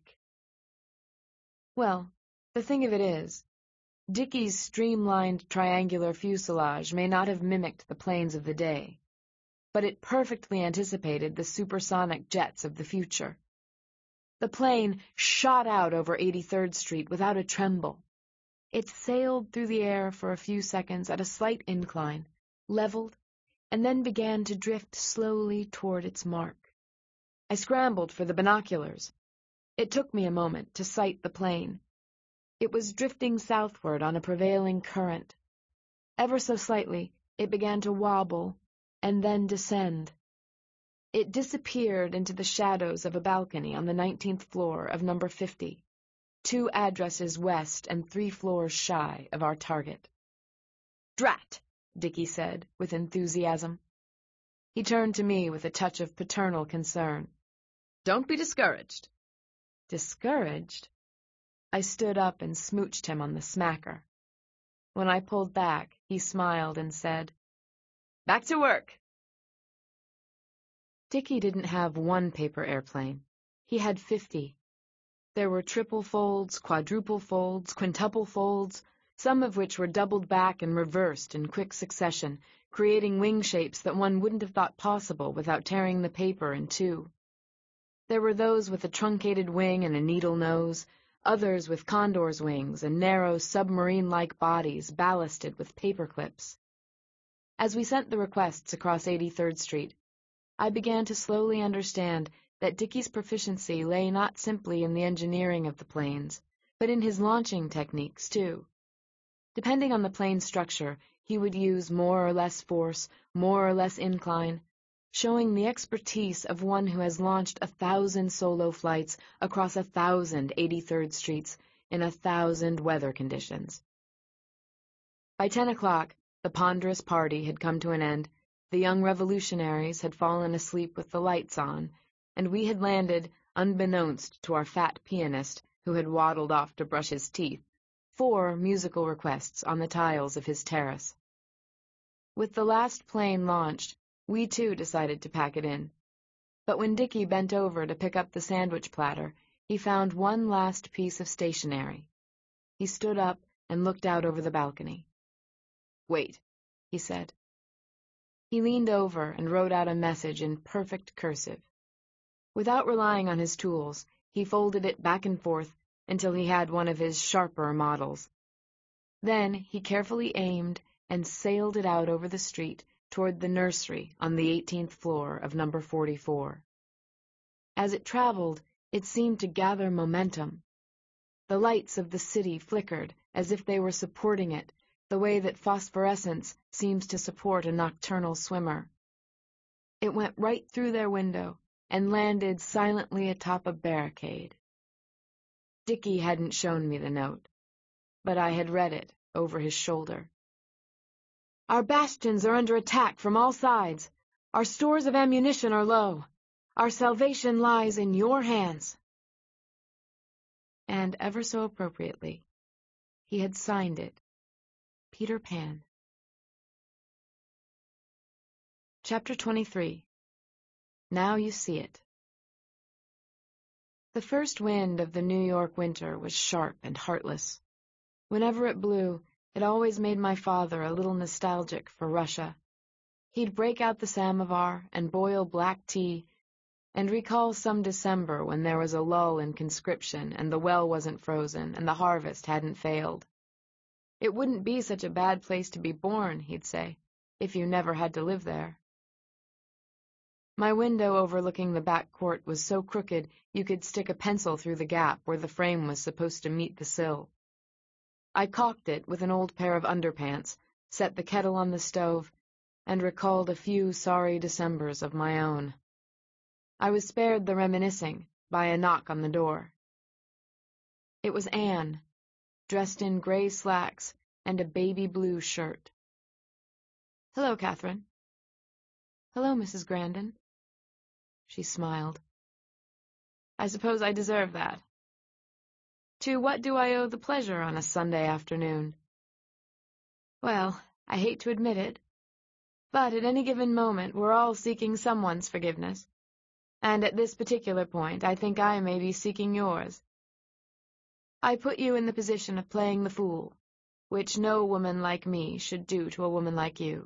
Speaker 1: Well, the thing of it is, Dickey's streamlined triangular fuselage may not have mimicked the planes of the day, but it perfectly anticipated the supersonic jets of the future. The plane shot out over 83rd Street without a tremble. It sailed through the air for a few seconds at a slight incline, leveled, and then began to drift slowly toward its mark. I scrambled for the binoculars. It took me a moment to sight the plane. It was drifting southward on a prevailing current. Ever so slightly, it began to wobble and then descend. It disappeared into the shadows of a balcony on the 19th floor of number 50, 2 addresses west and 3 floors shy of our target. "Drat!" Dickey said, with enthusiasm. He turned to me with a touch of paternal concern.
Speaker 2: "Don't be discouraged."
Speaker 1: Discouraged? I stood up and smooched him on the smacker. When I pulled back, he smiled and said,
Speaker 2: "Back to work."
Speaker 1: Dickey didn't have one paper airplane. He had 50. There were triple folds, quadruple folds, quintuple folds, some of which were doubled back and reversed in quick succession, creating wing shapes that one wouldn't have thought possible without tearing the paper in two. There were those with a truncated wing and a needle nose, others with condor's wings and narrow submarine-like bodies ballasted with paper clips. As we sent the requests across 83rd Street, I began to slowly understand that Dickey's proficiency lay not simply in the engineering of the planes, but in his launching techniques, too. Depending on the plane's structure, he would use more or less force, more or less incline, showing the expertise of one who has launched 1,000 solo flights across 1,000 83rd Streets in 1,000 weather conditions. By 10 o'clock, the ponderous party had come to an end, the young revolutionaries had fallen asleep with the lights on, and we had landed, unbeknownst to our fat pianist, who had waddled off to brush his teeth, 4 musical requests on the tiles of his terrace. With the last plane launched, we too decided to pack it in. But when Dickey bent over to pick up the sandwich platter, he found one last piece of stationery. He stood up and looked out over the balcony.
Speaker 2: "Wait,"
Speaker 1: he said. He leaned over and wrote out a message in perfect cursive. Without relying on his tools, he folded it back and forth until he had one of his sharper models. Then he carefully aimed and sailed it out over the street toward the nursery on the 18th floor of number 44. As it traveled, it seemed to gather momentum. The lights of the city flickered as if they were supporting it, the way that phosphorescence seems to support a nocturnal swimmer. It went right through their window and landed silently atop a barricade. Dickey hadn't shown me the note, but I had read it over his shoulder. "Our bastions are under attack from all sides. Our stores of ammunition are low. Our salvation lies in your hands." And ever so appropriately, he had signed it, Peter Pan. Chapter 23. Now You See It. The first wind of the New York winter was sharp and heartless. Whenever it blew, it always made my father a little nostalgic for Russia. He'd break out the samovar and boil black tea, and recall some December when there was a lull in conscription and the well wasn't frozen and the harvest hadn't failed. It wouldn't be such a bad place to be born, he'd say, if you never had to live there. My window overlooking the back court was so crooked you could stick a pencil through the gap where the frame was supposed to meet the sill. I caulked it with an old pair of underpants, set the kettle on the stove, and recalled a few sorry Decembers of my own. I was spared the reminiscing by a knock on the door. It was Anne, dressed in gray slacks and a baby blue shirt. "Hello, Catherine." "Hello, Mrs. Grandin." She smiled. "I suppose I deserve that. To what do I owe the pleasure on a Sunday afternoon?" "Well, I hate to admit it, but at any given moment we're all seeking someone's forgiveness, and at this particular point I think I may be seeking yours. I put you in the position of playing the fool, which no woman like me should do to a woman like you."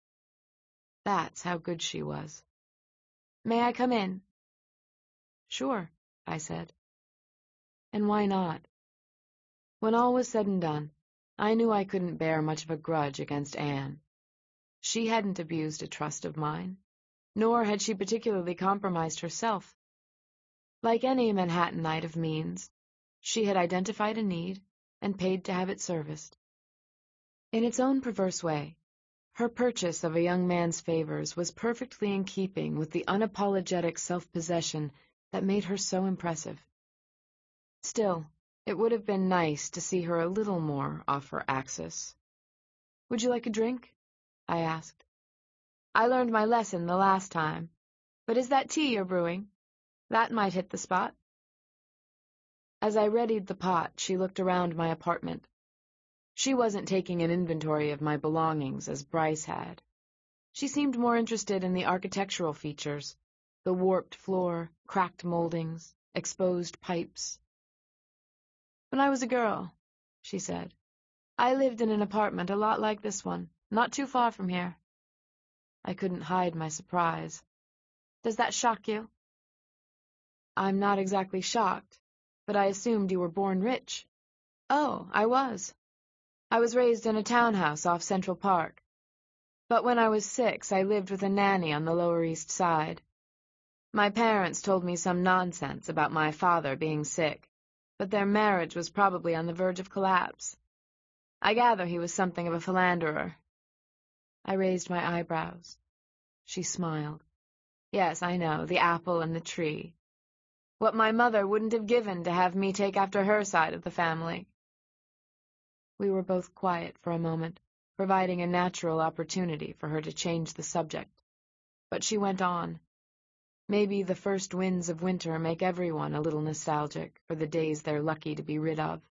Speaker 1: That's how good she was. "May I come in?" "Sure," I said. And why not? When all was said and done, I knew I couldn't bear much of a grudge against Anne. She hadn't abused a trust of mine, nor had she particularly compromised herself. Like any Manhattanite of means, she had identified a need and paid to have it serviced. In its own perverse way, her purchase of a young man's favors was perfectly in keeping with the unapologetic self-possession that made her so impressive. Still, it would have been nice to see her a little more off her axis. "Would you like a drink?" I asked. "I learned my lesson the last time, but is that tea you're brewing? That might hit the spot." As I readied the pot, she looked around my apartment. She wasn't taking an inventory of my belongings as Bryce had. She seemed more interested in the architectural features, the warped floor, cracked moldings, exposed pipes. "When I was a girl," she said, "I lived in an apartment a lot like this one, not too far from here." I couldn't hide my surprise. "Does that shock you?" "I'm not exactly shocked, but I assumed you were born rich." "Oh, I was. I was raised in a townhouse off Central Park. But when I was 6, I lived with a nanny on the Lower East Side. My parents told me some nonsense about my father being sick, but their marriage was probably on the verge of collapse. I gather he was something of a philanderer." I raised my eyebrows. She smiled. "Yes, I know, the apple and the tree. What my mother wouldn't have given to have me take after her side of the family." We were both quiet for a moment, providing a natural opportunity for her to change the subject. But she went on. Maybe the first winds of winter make everyone a little nostalgic for the days they're lucky to be rid of.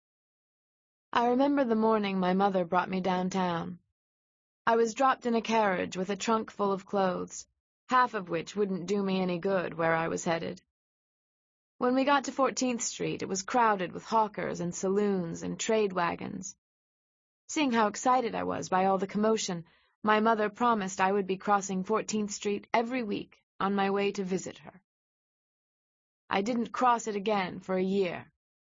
Speaker 1: "I remember the morning my mother brought me downtown. I was dropped in a carriage with a trunk full of clothes, half of which wouldn't do me any good where I was headed. When we got to 14th Street, it was crowded with hawkers and saloons and trade wagons. Seeing how excited I was by all the commotion, my mother promised I would be crossing 14th Street every week on my way to visit her. I didn't cross it again for a year."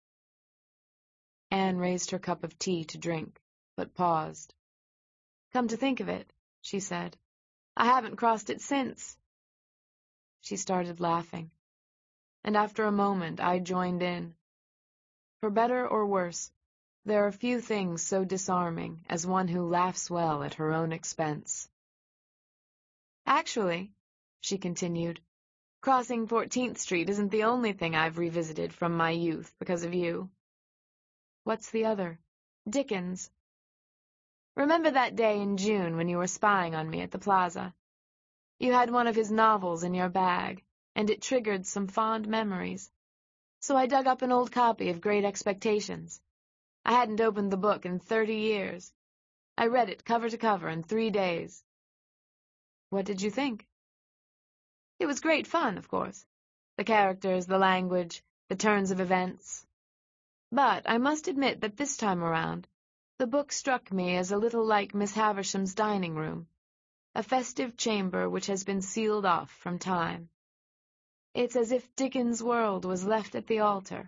Speaker 1: Anne raised her cup of tea to drink, but paused. "Come to think of it," she said, "I haven't crossed it since." She started laughing, and after a moment I joined in. For better or worse, there are few things so disarming as one who laughs well at her own expense. "Actually," she continued, "crossing 14th Street isn't the only thing I've revisited from my youth because of you." "What's the other?" "Dickens. Remember that day in June when you were spying on me at the plaza? You had one of his novels in your bag, and it triggered some fond memories. So I dug up an old copy of Great Expectations. I hadn't opened the book in 30 years. I read it cover to cover in 3 days." "What did you think?" "It was great fun, of course. The characters, the language, the turns of events. But I must admit that this time around, the book struck me as a little like Miss Havisham's dining room, a festive chamber which has been sealed off from time. It's as if Dickens' world was left at the altar.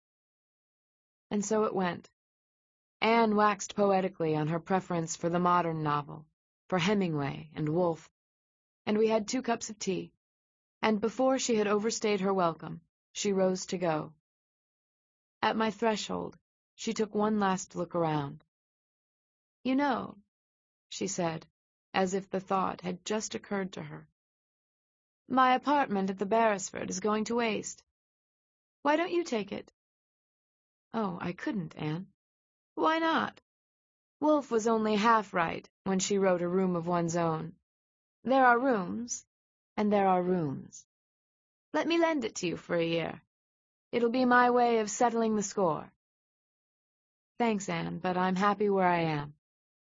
Speaker 1: And so it went. Anne waxed poetically on her preference for the modern novel, for Hemingway and Woolf, and we had 2 cups of tea, and before she had overstayed her welcome, she rose to go. At my threshold, she took one last look around. "You know," she said, as if the thought had just occurred to her, "my apartment at the Beresford is going to waste. Why don't you take it?" "Oh, I couldn't, Anne." "Why not? Woolf was only half right when she wrote A Room of One's Own. There are rooms, and there are rooms. Let me lend it to you for a year. It'll be my way of settling the score." "Thanks, Anne, but I'm happy where I am."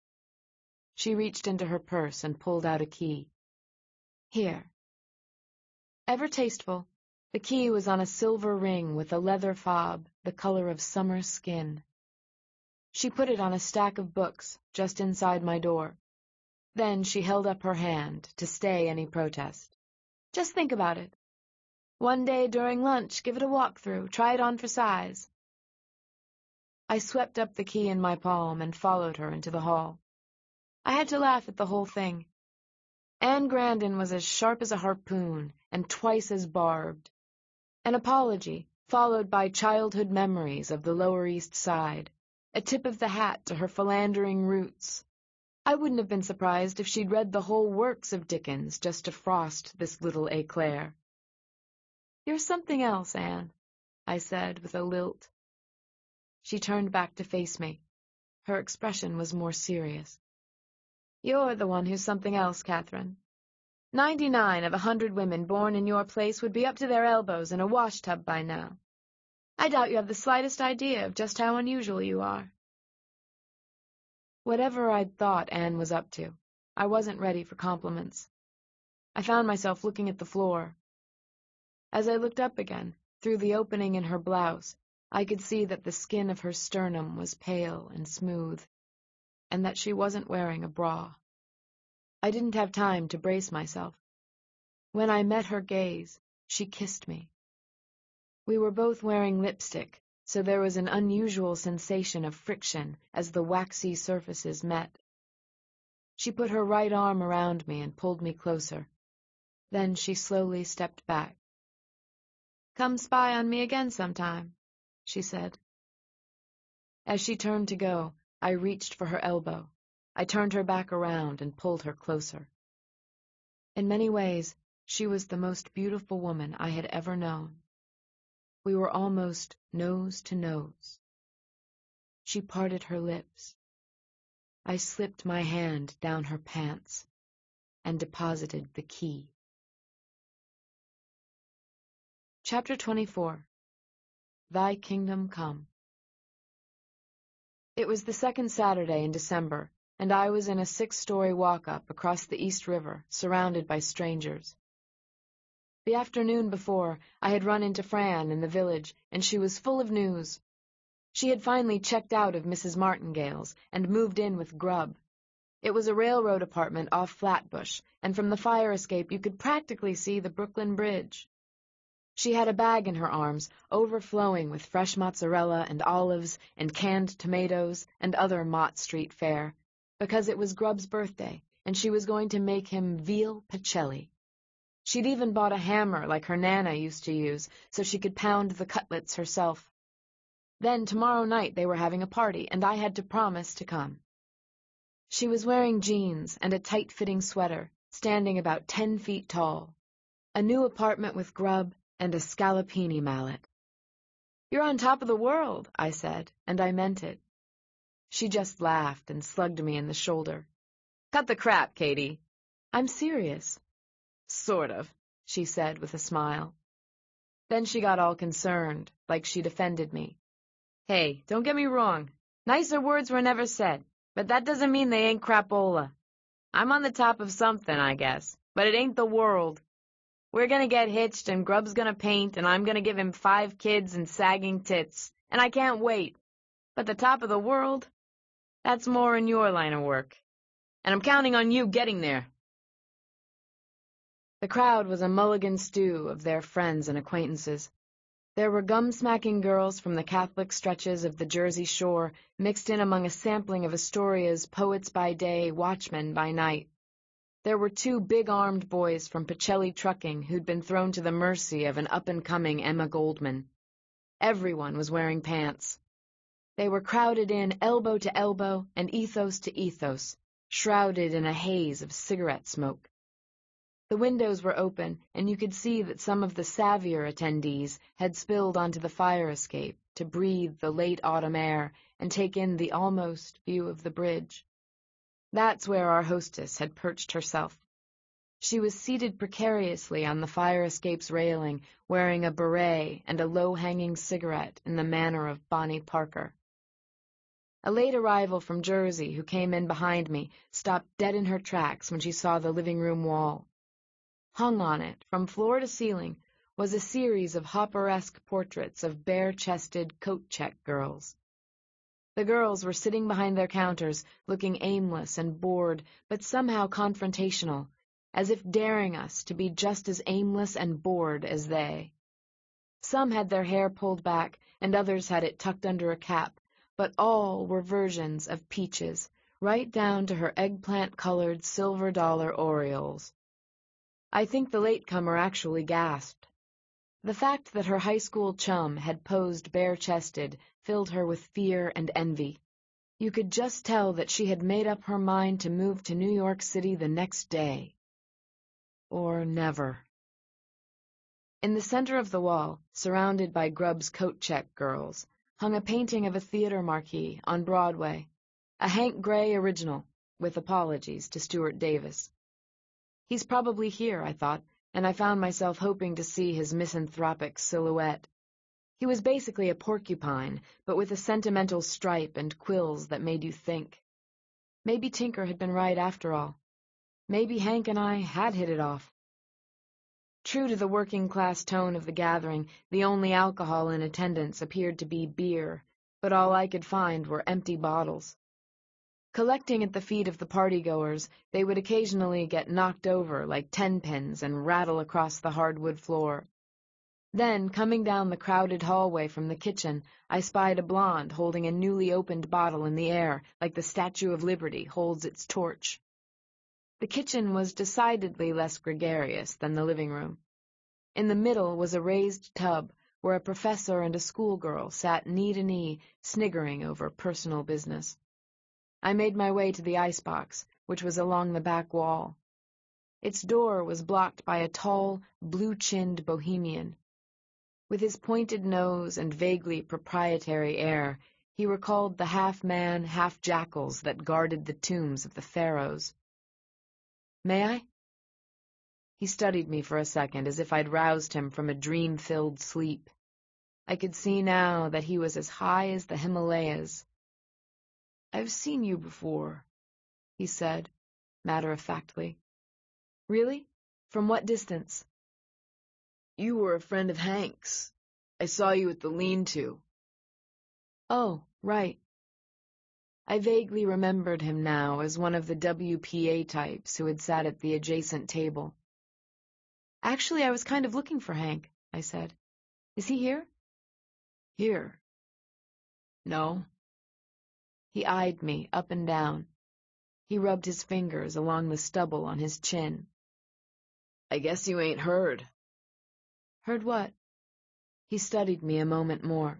Speaker 1: She reached into her purse and pulled out a key. "Here." Ever tasteful, the key was on a silver ring with a leather fob the color of summer skin. She put it on a stack of books just inside my door. Then she held up her hand to stay any protest. "Just think about it. One day during lunch, give it a walk-through, try it on for size." I swept up the key in my palm and followed her into the hall. I had to laugh at the whole thing. Anne Grandin was as sharp as a harpoon and twice as barbed. An apology, followed by childhood memories of the Lower East Side, a tip of the hat to her philandering roots. I wouldn't have been surprised if she'd read the whole works of Dickens just to frost this little éclair. "You're something else, Anne," I said with a lilt. She turned back to face me. Her expression was more serious. "You're the one who's something else, Catherine. 99 of 100 women born in your place would be up to their elbows in a washtub by now. I doubt you have the slightest idea of just how unusual you are." Whatever I'd thought Anne was up to, I wasn't ready for compliments. I found myself looking at the floor. As I looked up again, through the opening in her blouse, I could see that the skin of her sternum was pale and smooth, and that she wasn't wearing a bra. I didn't have time to brace myself. When I met her gaze, she kissed me. We were both wearing lipstick, so there was an unusual sensation of friction as the waxy surfaces met. She put her right arm around me and pulled me closer. Then she slowly stepped back. "Come spy on me again sometime," she said. As she turned to go, I reached for her elbow. I turned her back around and pulled her closer. In many ways, she was the most beautiful woman I had ever known. We were almost nose to nose. She parted her lips. I slipped my hand down her pants and deposited the key. Chapter 24. Thy Kingdom Come. It was the second Saturday in December, and I was in a 6-story walk-up across the East River, surrounded by strangers. The afternoon before, I had run into Fran in the village, and she was full of news. She had finally checked out of Mrs. Martingale's and moved in with Grubb. It was a railroad apartment off Flatbush, and from the fire escape you could practically see the Brooklyn Bridge. She had a bag in her arms, overflowing with fresh mozzarella and olives and canned tomatoes and other Mott Street fare, because it was Grubb's birthday, and she was going to make him veal pacelli. She'd even bought a hammer like her Nana used to use, so she could pound the cutlets herself. Then tomorrow night they were having a party, and I had to promise to come. She was wearing jeans and a tight-fitting sweater, standing about 10 feet tall. A new apartment with Grubb, and a scallopini mallet. "You're on top of the world," I said, and I meant it. She just laughed and slugged me in the shoulder. "Cut the crap, Katie." "I'm serious." "Sort of," she said with a smile. Then she got all concerned, like she'd offended me. "Hey, don't get me wrong. Nicer words were never said, but that doesn't mean they ain't crapola. I'm on the top of something, I guess, but it ain't the world. We're gonna get hitched, and Grubb's gonna paint, and I'm gonna give him 5 kids and sagging tits, and I can't wait. But the top of the world? That's more in your line of work. And I'm counting on you getting there." The The crowd was a mulligan stew of their friends and acquaintances. There were gum-smacking girls from the Catholic stretches of the Jersey Shore mixed in among a sampling of Astoria's poets by day, watchmen by night. There were 2 big-armed boys from Pacelli Trucking who'd been thrown to the mercy of an up-and-coming Emma Goldman. Everyone was wearing pants. They were crowded in elbow to elbow and ethos to ethos, shrouded in a haze of cigarette smoke. The windows were open, and you could see that some of the savvier attendees had spilled onto the fire escape to breathe the late autumn air and take in the almost view of the bridge. That's where our hostess had perched herself. She was seated precariously on the fire escape's railing, wearing a beret and a low-hanging cigarette in the manner of Bonnie Parker. A late arrival from Jersey who came in behind me stopped dead in her tracks when she saw the living room wall. Hung on it, from floor to ceiling, was a series of Hopper-esque portraits of bare-chested coat-check girls. The girls were sitting behind their counters, looking aimless and bored, but somehow confrontational, as if daring us to be just as aimless and bored as they. Some had their hair pulled back, and others had it tucked under a cap, but all were versions of Peaches, right down to her eggplant-colored silver-dollar aureoles. I think the latecomer actually gasped. The fact that her high school chum had posed bare-chested filled her with fear and envy. You could just tell that she had made up her mind to move to New York City the next day. Or never. In the center of the wall, surrounded by Grubb's coat-check girls, hung a painting of a theater marquee on Broadway, a Hank Gray original, with apologies to Stuart Davis. He's probably here, I thought, and I found myself hoping to see his misanthropic silhouette. He was basically a porcupine, but with a sentimental stripe and quills that made you think. Maybe Tinker had been right after all. Maybe Hank and I had hit it off. True to the working-class tone of the gathering, the only alcohol in attendance appeared to be beer, but all I could find were empty bottles. Collecting at the feet of the partygoers, they would occasionally get knocked over like tenpins and rattle across the hardwood floor. Then, coming down the crowded hallway from the kitchen, I spied a blonde holding a newly opened bottle in the air, like the Statue of Liberty holds its torch. The kitchen was decidedly less gregarious than the living room. In the middle was a raised tub, where a professor and a schoolgirl sat knee to knee, sniggering over personal business. I made my way to the icebox, which was along the back wall. Its door was blocked by a tall, blue-chinned bohemian. With his pointed nose and vaguely proprietary air, he recalled the half-man, half-jackals that guarded the tombs of the pharaohs. "May I?" He studied me for a second, as if I'd roused him from a dream-filled sleep. I could see now that he was as high as the Himalayas. "I've seen you before," he said, matter-of-factly. "Really? From what distance?" "You were a friend of Hank's. I saw you at the lean-to." "Oh, right." I vaguely remembered him now as one of the WPA types who had sat at the adjacent table. "Actually, I was kind of looking for Hank," I said. "Is he here?" "Here? No." He eyed me up and down. He rubbed his fingers along the stubble on his chin. "I guess you ain't heard." "Heard what?" He studied me a moment more.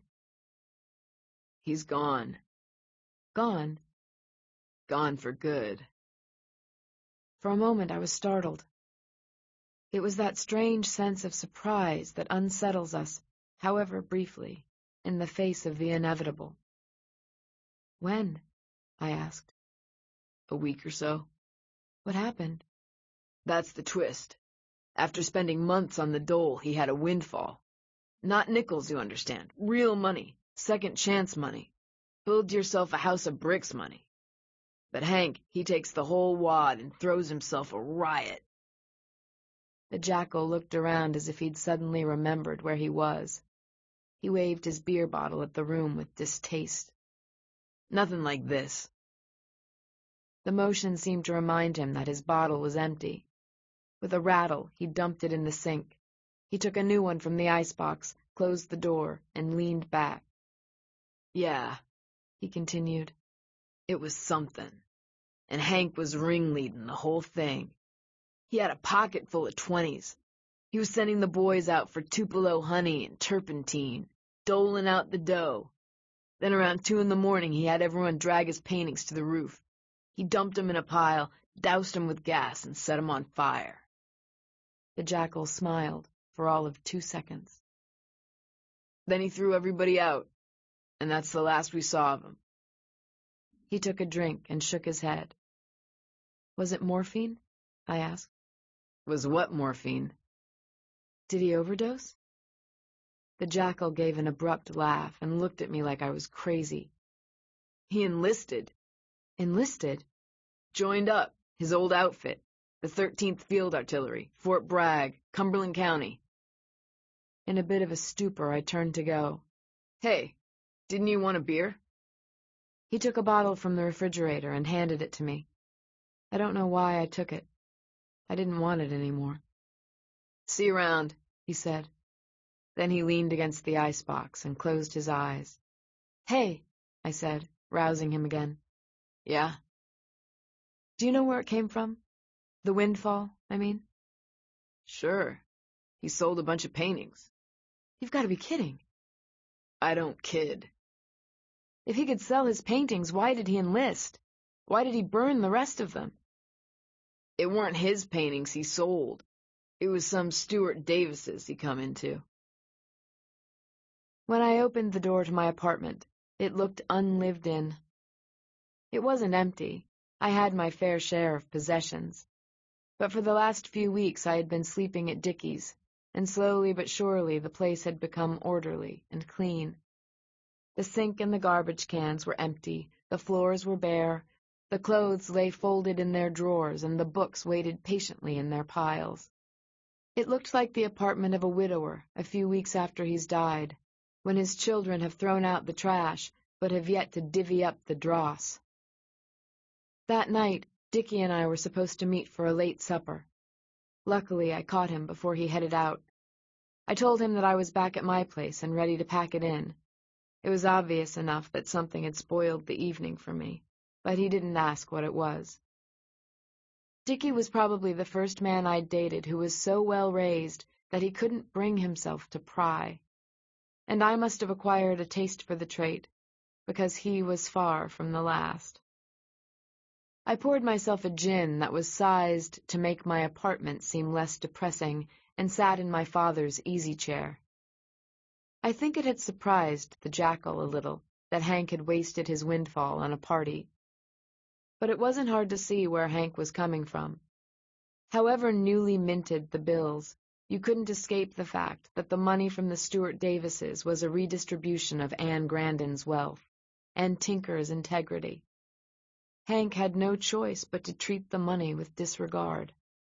Speaker 1: "He's gone." "Gone?" "Gone for good." For a moment I was startled. It was that strange sense of surprise that unsettles us, however briefly, in the face of the inevitable. "When?" I asked. "A week or so." "What happened?" "That's the twist. After spending months on the dole, he had a windfall. Not nickels, you understand. Real money. Second chance money. Build yourself a house of bricks money. But Hank, he takes the whole wad and throws himself a riot." The jackal looked around as if he'd suddenly remembered where he was. He waved his beer bottle at the room with distaste. "Nothing like this." The motion seemed to remind him that his bottle was empty. With a rattle, he dumped it in the sink. He took a new one from the icebox, closed the door, and leaned back.
Speaker 2: "Yeah," he continued, "it was something. And Hank was ringleading the whole thing. He had a pocket full of 20s. He was sending the boys out for Tupelo honey and turpentine, doling out the dough. Then around 2 a.m, he had everyone drag his paintings to the roof. He dumped 'em in a pile, doused 'em with gas, and set 'em on fire."
Speaker 1: The jackal smiled for all of 2 seconds.
Speaker 2: "Then he threw everybody out, and that's the last we saw of him."
Speaker 1: He took a drink and shook his head. "Was it morphine?" I asked.
Speaker 2: "Was what morphine?"
Speaker 1: "Did he overdose?" The jackal gave an abrupt laugh and looked at me like I was crazy.
Speaker 2: "He enlisted."
Speaker 1: "Enlisted?"
Speaker 2: "Joined up, his old outfit, the 13th Field Artillery, Fort Bragg, Cumberland County."
Speaker 1: In a bit of a stupor, I turned to go.
Speaker 2: "Hey, didn't you want a beer?"
Speaker 1: He took a bottle from the refrigerator and handed it to me. I don't know why I took it. I didn't want it anymore.
Speaker 2: "See you around,"
Speaker 1: he said. Then he leaned against the icebox and closed his eyes. "Hey," I said, rousing him again.
Speaker 2: "Yeah?"
Speaker 1: "Do you know where it came from? The windfall, I mean?"
Speaker 2: "Sure. He sold a bunch of paintings."
Speaker 1: "You've got to be kidding."
Speaker 2: "I don't kid."
Speaker 1: "If he could sell his paintings, why did he enlist? Why did he burn the rest of them?"
Speaker 2: "It weren't his paintings he sold. It was some Stuart Davis's he come into."
Speaker 1: When I opened the door to my apartment, it looked unlived in. It wasn't empty. I had my fair share of possessions. But for the last few weeks I had been sleeping at Dickie's, and slowly but surely the place had become orderly and clean. The sink and the garbage cans were empty, the floors were bare, the clothes lay folded in their drawers, and the books waited patiently in their piles. It looked like the apartment of a widower a few weeks after he's died, when his children have thrown out the trash, but have yet to divvy up the dross. That night, Dickie and I were supposed to meet for a late supper. Luckily, I caught him before he headed out. I told him that I was back at my place and ready to pack it in. It was obvious enough that something had spoiled the evening for me, but he didn't ask what it was. Dickie was probably the first man I'd dated who was so well raised that he couldn't bring himself to pry. And I must have acquired a taste for the trait, because he was far from the last. I poured myself a gin that was sized to make my apartment seem less depressing and sat in my father's easy chair. I think it had surprised the jackal a little that Hank had wasted his windfall on a party. But it wasn't hard to see where Hank was coming from. However newly minted the bills, you couldn't escape the fact that the money from the Stuart Davises was a redistribution of Anne Grandin's wealth and Tinker's integrity. Hank had no choice but to treat the money with disregard.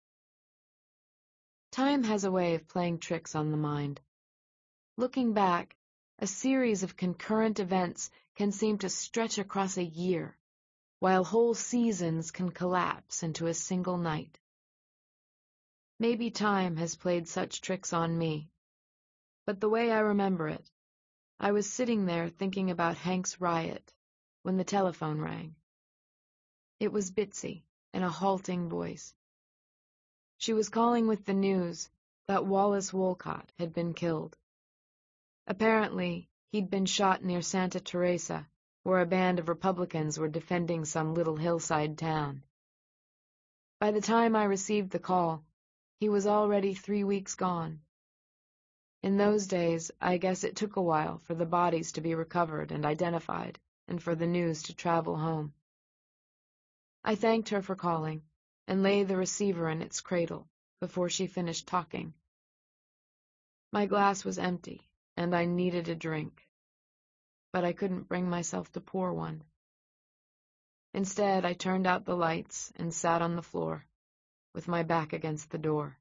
Speaker 1: Time has a way of playing tricks on the mind. Looking back, a series of concurrent events can seem to stretch across a year, while whole seasons can collapse into a single night. Maybe time has played such tricks on me. But the way I remember it, I was sitting there thinking about Hank's riot when the telephone rang. It was Bitsy in a halting voice. She was calling with the news that Wallace Wolcott had been killed. Apparently, he'd been shot near Santa Teresa, where a band of Republicans were defending some little hillside town. By the time I received the call, he was already 3 weeks gone. In those days, I guess it took a while for the bodies to be recovered and identified, and for the news to travel home. I thanked her for calling, and laid the receiver in its cradle before she finished talking. My glass was empty, and I needed a drink, but I couldn't bring myself to pour one. Instead, I turned out the lights and sat on the floor, with my back against the door.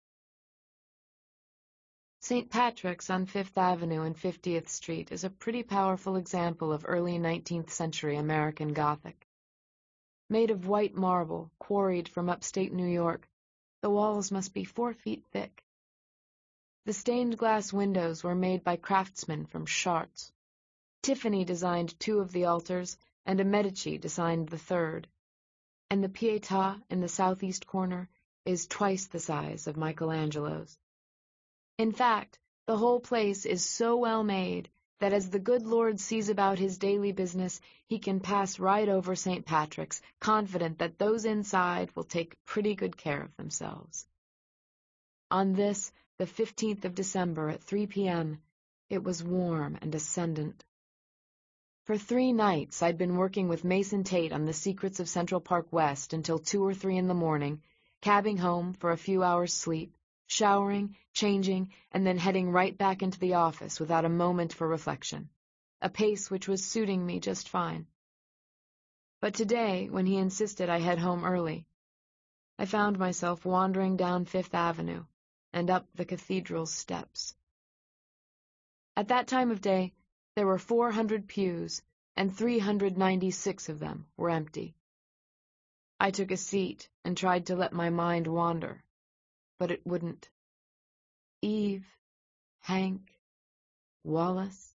Speaker 1: St. Patrick's on 5th Avenue and 50th Street is a pretty powerful example of early 19th century American Gothic. Made of white marble, quarried from upstate New York, The walls must be 4 feet thick. The stained glass windows were made by craftsmen from Chartres. Tiffany designed 2 of the altars, and a Medici designed the 3rd. And the Pietà in the southeast corner is twice the size of Michelangelo's. In fact, the whole place is so well made that as the good Lord sees about his daily business, he can pass right over St. Patrick's, confident that those inside will take pretty good care of themselves. On this, the 15th of December at 3 p.m., it was warm and ascendant. For 3 nights, I'd been working with Mason Tate on the secrets of Central Park West until 2 or 3 in the morning, cabbing home for a few hours' sleep, showering, changing, and then heading right back into the office without a moment for reflection, a pace which was suiting me just fine. But today, when he insisted I head home early, I found myself wandering down Fifth Avenue and up the cathedral's steps. At that time of day, there were 400 pews, and 396 of them were empty. I took a seat and tried to let my mind wander, but it wouldn't. Eve, Hank, Wallace.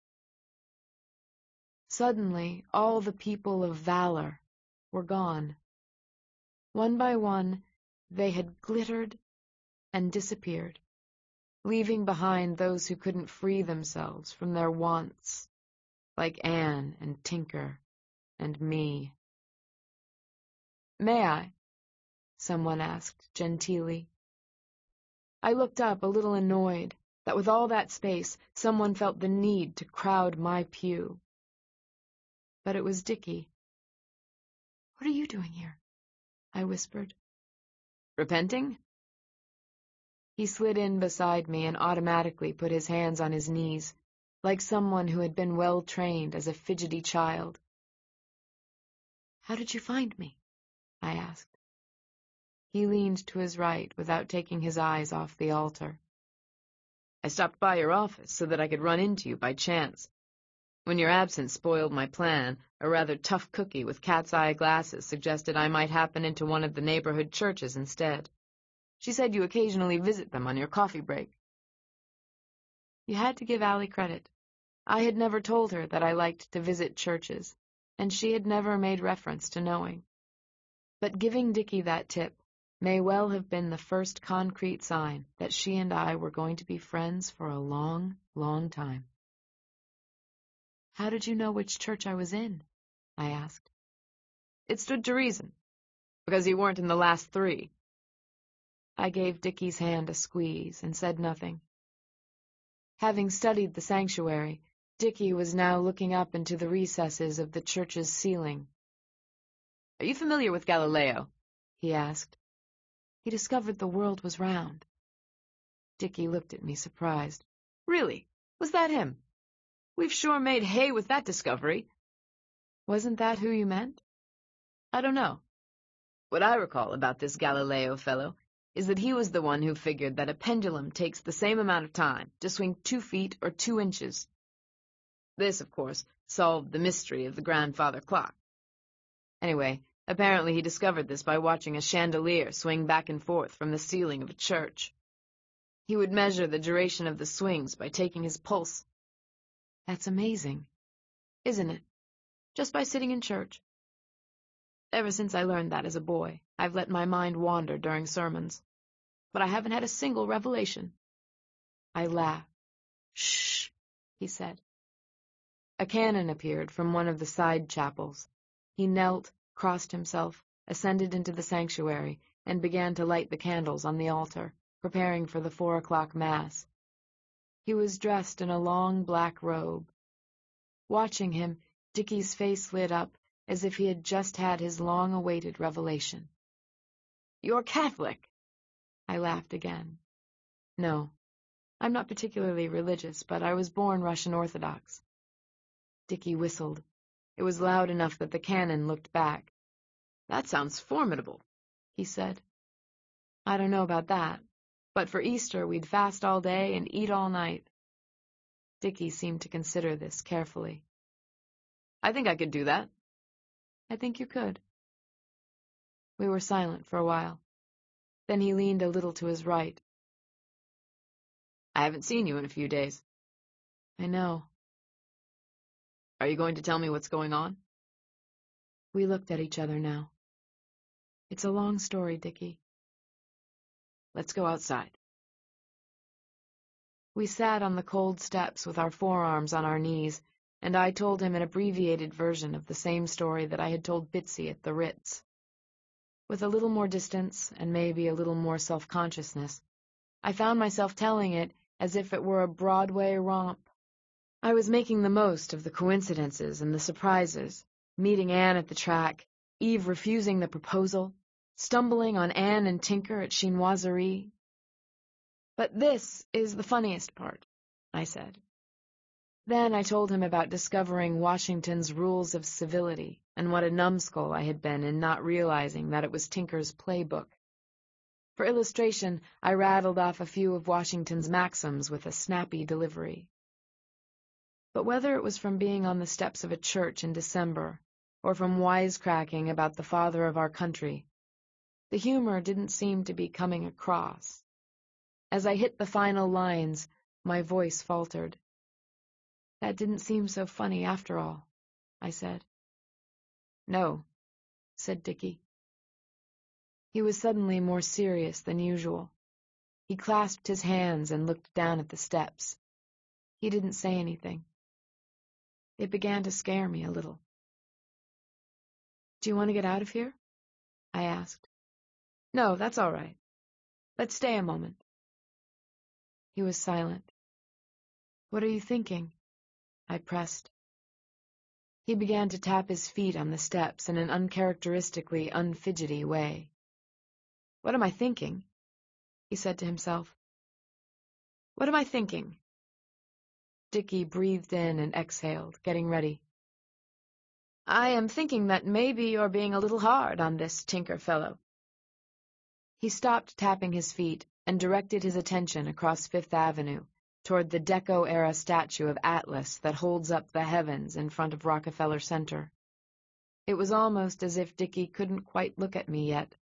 Speaker 1: Suddenly, all the people of valor were gone. One by one, they had glittered and disappeared, leaving behind those who couldn't free themselves from their wants, like Anne and Tinker and me. "May I?" someone asked genteelly. I looked up, a little annoyed that with all that space, someone felt the need to crowd my pew. But it was Dickie. "What are you doing here?" I whispered.
Speaker 2: Repenting?
Speaker 1: He slid in beside me and automatically put his hands on his knees, like someone who had been well trained as a fidgety child. "How did you find me?" I asked. He leaned to his right without taking his eyes off the altar.
Speaker 2: I stopped by your office so that I could run into you by chance. When your absence spoiled my plan, a rather tough cookie with cat's eye glasses suggested I might happen into one of the neighborhood churches instead. She said you occasionally visit them on your coffee break.
Speaker 1: You had to give Allie credit. I had never told her that I liked to visit churches, and she had never made reference to knowing. But giving Dickie that tip may well have been the first concrete sign that she and I were going to be friends for a long, long time. "How did you know which church I was in?" I asked.
Speaker 2: It stood to reason, because you weren't in the last 3.
Speaker 1: I gave Dickie's hand a squeeze and said nothing. Having studied the sanctuary, Dickie was now looking up into the recesses of the church's ceiling.
Speaker 2: "Are you familiar with Galileo?"
Speaker 1: he asked. "He discovered the world was round." Dickie looked at me surprised.
Speaker 2: "Really? Was that him? We've sure made hay with that discovery."
Speaker 1: "Wasn't that who you meant?"
Speaker 2: "I don't know. What I recall about this Galileo fellow is that he was the one who figured that a pendulum takes the same amount of time to swing 2 feet or 2 inches. This, of course, solved the mystery of the grandfather clock. Anyway, apparently he discovered this by watching a chandelier swing back and forth from the ceiling of a church. He would measure the duration of the swings by taking his pulse.
Speaker 1: That's amazing, isn't it? Just by sitting in church. Ever since I learned that as a boy, I've let my mind wander during sermons. But I haven't had a single revelation. I laughed. "Shh," he said. A canon appeared from one of the side chapels. He knelt, crossed himself, ascended into the sanctuary, and began to light the candles on the altar, preparing for the 4 o'clock Mass. He was dressed in a long black robe. Watching him, Dickie's face lit up as if he had just had his long-awaited revelation.
Speaker 2: "You're Catholic?"
Speaker 1: I laughed again. "No, I'm not particularly religious, but I was born Russian Orthodox." Dickie whistled. It was loud enough that the canon looked back.
Speaker 2: "That sounds formidable,"
Speaker 1: he said. "I don't know about that, but for Easter we'd fast all day and eat all night." Dickie seemed to consider this carefully.
Speaker 2: "I think I could do that."
Speaker 1: "I think you could." We were silent for a while. Then he leaned a little to his right.
Speaker 2: I haven't seen you in a few days.
Speaker 1: I know.
Speaker 2: Are you going to tell me what's going on?
Speaker 1: We looked at each other now. It's a long story, Dickie.
Speaker 2: Let's go outside.
Speaker 1: We sat on the cold steps with our forearms on our knees, and I told him an abbreviated version of the same story that I had told Bitsy at the Ritz. With a little more distance, and maybe a little more self-consciousness, I found myself telling it as if it were a Broadway romp. I was making the most of the coincidences and the surprises, meeting Anne at the track, Eve refusing the proposal, stumbling on Anne and Tinker at chinoiserie. But this is the funniest part, I said. Then I told him about discovering Washington's rules of civility and what a numbskull I had been in not realizing that it was Tinker's playbook. For illustration, I rattled off a few of Washington's maxims with a snappy delivery. But whether it was from being on the steps of a church in December, or from wisecracking about the father of our country, the humor didn't seem to be coming across. As I hit the final lines, my voice faltered. That didn't seem so funny after all, I said.
Speaker 2: No,
Speaker 1: said Dickie. He was suddenly more serious than usual. He clasped his hands and looked down at the steps. He didn't say anything. It began to scare me a little. Do you want to get out of here? I asked. No, that's all right. Let's stay a moment. He was silent. What are you thinking? I pressed. He began to tap his feet on the steps in an uncharacteristically unfidgety way. What am I thinking? He said to himself. What am I thinking? Dickie breathed in and exhaled, getting ready. I am thinking that maybe you're being a little hard on this Tinker fellow. He stopped tapping his feet and directed his attention across Fifth Avenue toward the Deco-era statue of Atlas that holds up the heavens in front of Rockefeller Center. It was almost as if Dickie couldn't quite look at me yet.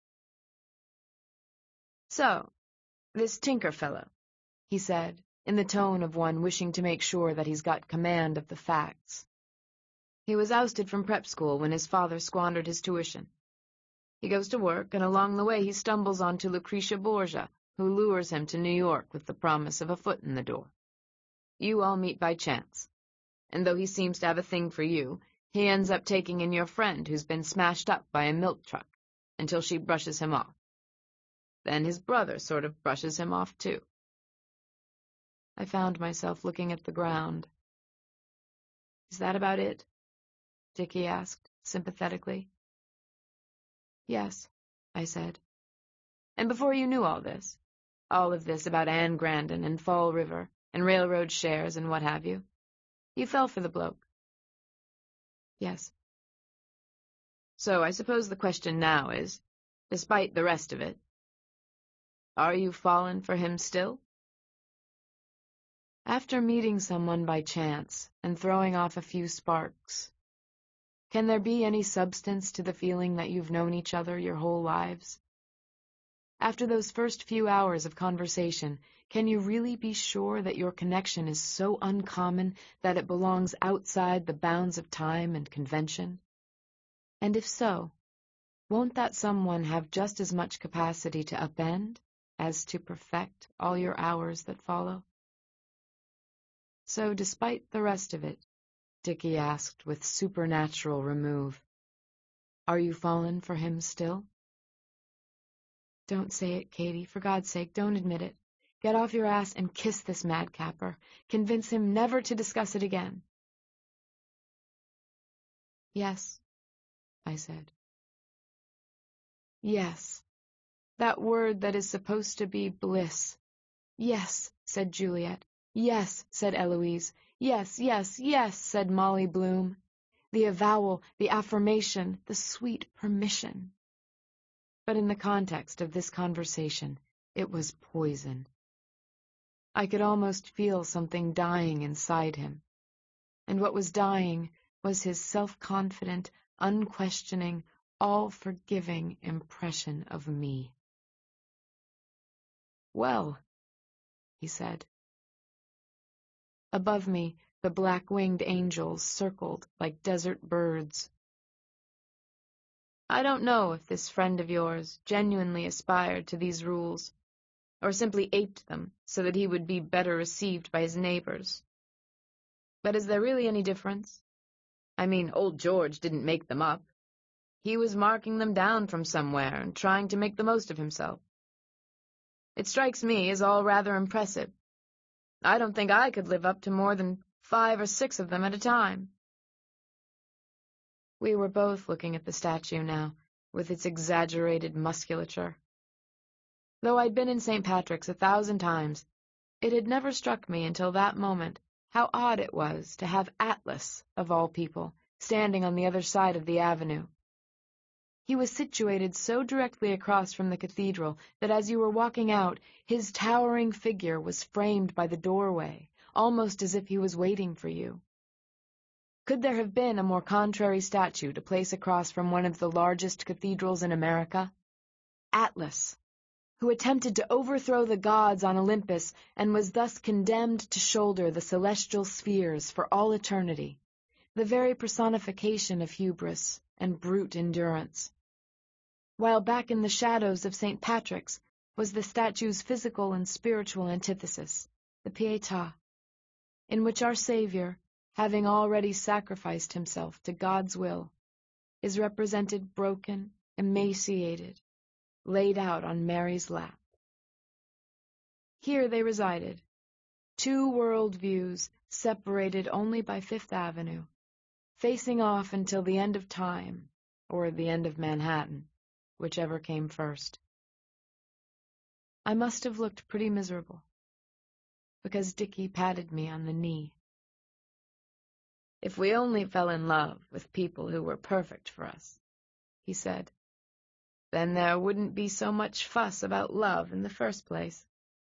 Speaker 1: So, this Tinker fellow, he said, in the tone of one wishing to make sure that he's got command of the facts. He was ousted from prep school when his father squandered his tuition. He goes to work, and along the way he stumbles onto Lucretia Borgia, who lures him to New York with the promise of a foot in the door. You all meet by chance, and though he seems to have a thing for you, he ends up taking in your friend who's been smashed up by a milk truck until she brushes him off. Then his brother sort of brushes him off, too. I found myself looking at the ground. Is that about it? Dickie asked, sympathetically. Yes, I said. And before you knew all of this about Anne Grandin and Fall River and railroad shares and what have you, you fell for the bloke. Yes. So I suppose the question now is, despite the rest of it, are you fallen for him still? After meeting someone by chance and throwing off a few sparks, can there be any substance to the feeling that you've known each other your whole lives? After those first few hours of conversation, can you really be sure that your connection is so uncommon that it belongs outside the bounds of time and convention? And if so, won't that someone have just as much capacity to upend as to perfect all your hours that follow? So, despite the rest of it, Dickie asked with supernatural remove, are you fallen for him still? Don't say it, Katie. For God's sake, don't admit it. Get off your ass and kiss this madcapper. Convince him never to discuss it again. Yes, I said. Yes, that word that is supposed to be bliss. Yes, said Juliet. Yes, said Eloise. Yes, yes, yes, said Molly Bloom. The avowal, the affirmation, the sweet permission. But in the context of this conversation, it was poison. I could almost feel something dying inside him. And what was dying was his self-confident, unquestioning, all-forgiving impression of me. "Well," he said. Above me, the black-winged angels circled like desert birds. I don't know if this friend of yours genuinely aspired to these rules, or simply aped them so that he would be better received by his neighbors. But is there really any difference? I mean, old George didn't make them up. He was marking them down from somewhere and trying to make the most of himself. It strikes me as all rather impressive. I don't think I could live up to more than 5 or 6 of them at a time. We were both looking at the statue now, with its exaggerated musculature. Though I'd been in St. Patrick's 1,000 times, it had never struck me until that moment how odd it was to have Atlas, of all people, standing on the other side of the avenue. He was situated so directly across from the cathedral that as you were walking out, his towering figure was framed by the doorway, almost as if he was waiting for you. Could there have been a more contrary statue to place across from one of the largest cathedrals in America? Atlas, who attempted to overthrow the gods on Olympus and was thus condemned to shoulder the celestial spheres for all eternity, the very personification of hubris and brute endurance. While back in the shadows of St. Patrick's was the statue's physical and spiritual antithesis, the Pietà, in which our Savior, having already sacrificed himself to God's will, is represented broken, emaciated, laid out on Mary's lap. Here they resided, 2 world views separated only by Fifth Avenue, facing off until the end of time, or the end of Manhattan, whichever came first. I must have looked pretty miserable, because Dickie patted me on the knee. "If we only fell in love with people who were perfect for us," he said, "then there wouldn't be so much fuss about love in the first place."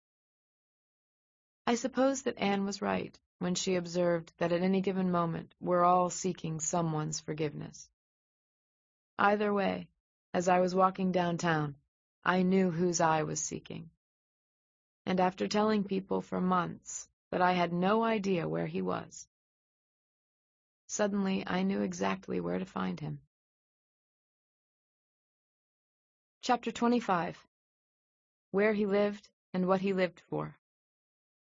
Speaker 1: I suppose that Anne was right when she observed that at any given moment we're all seeking someone's forgiveness. Either way, as I was walking downtown, I knew whose I was seeking. And after telling people for months that I had no idea where he was, suddenly I knew exactly where to find him. Chapter 25. Where he lived and what he lived for.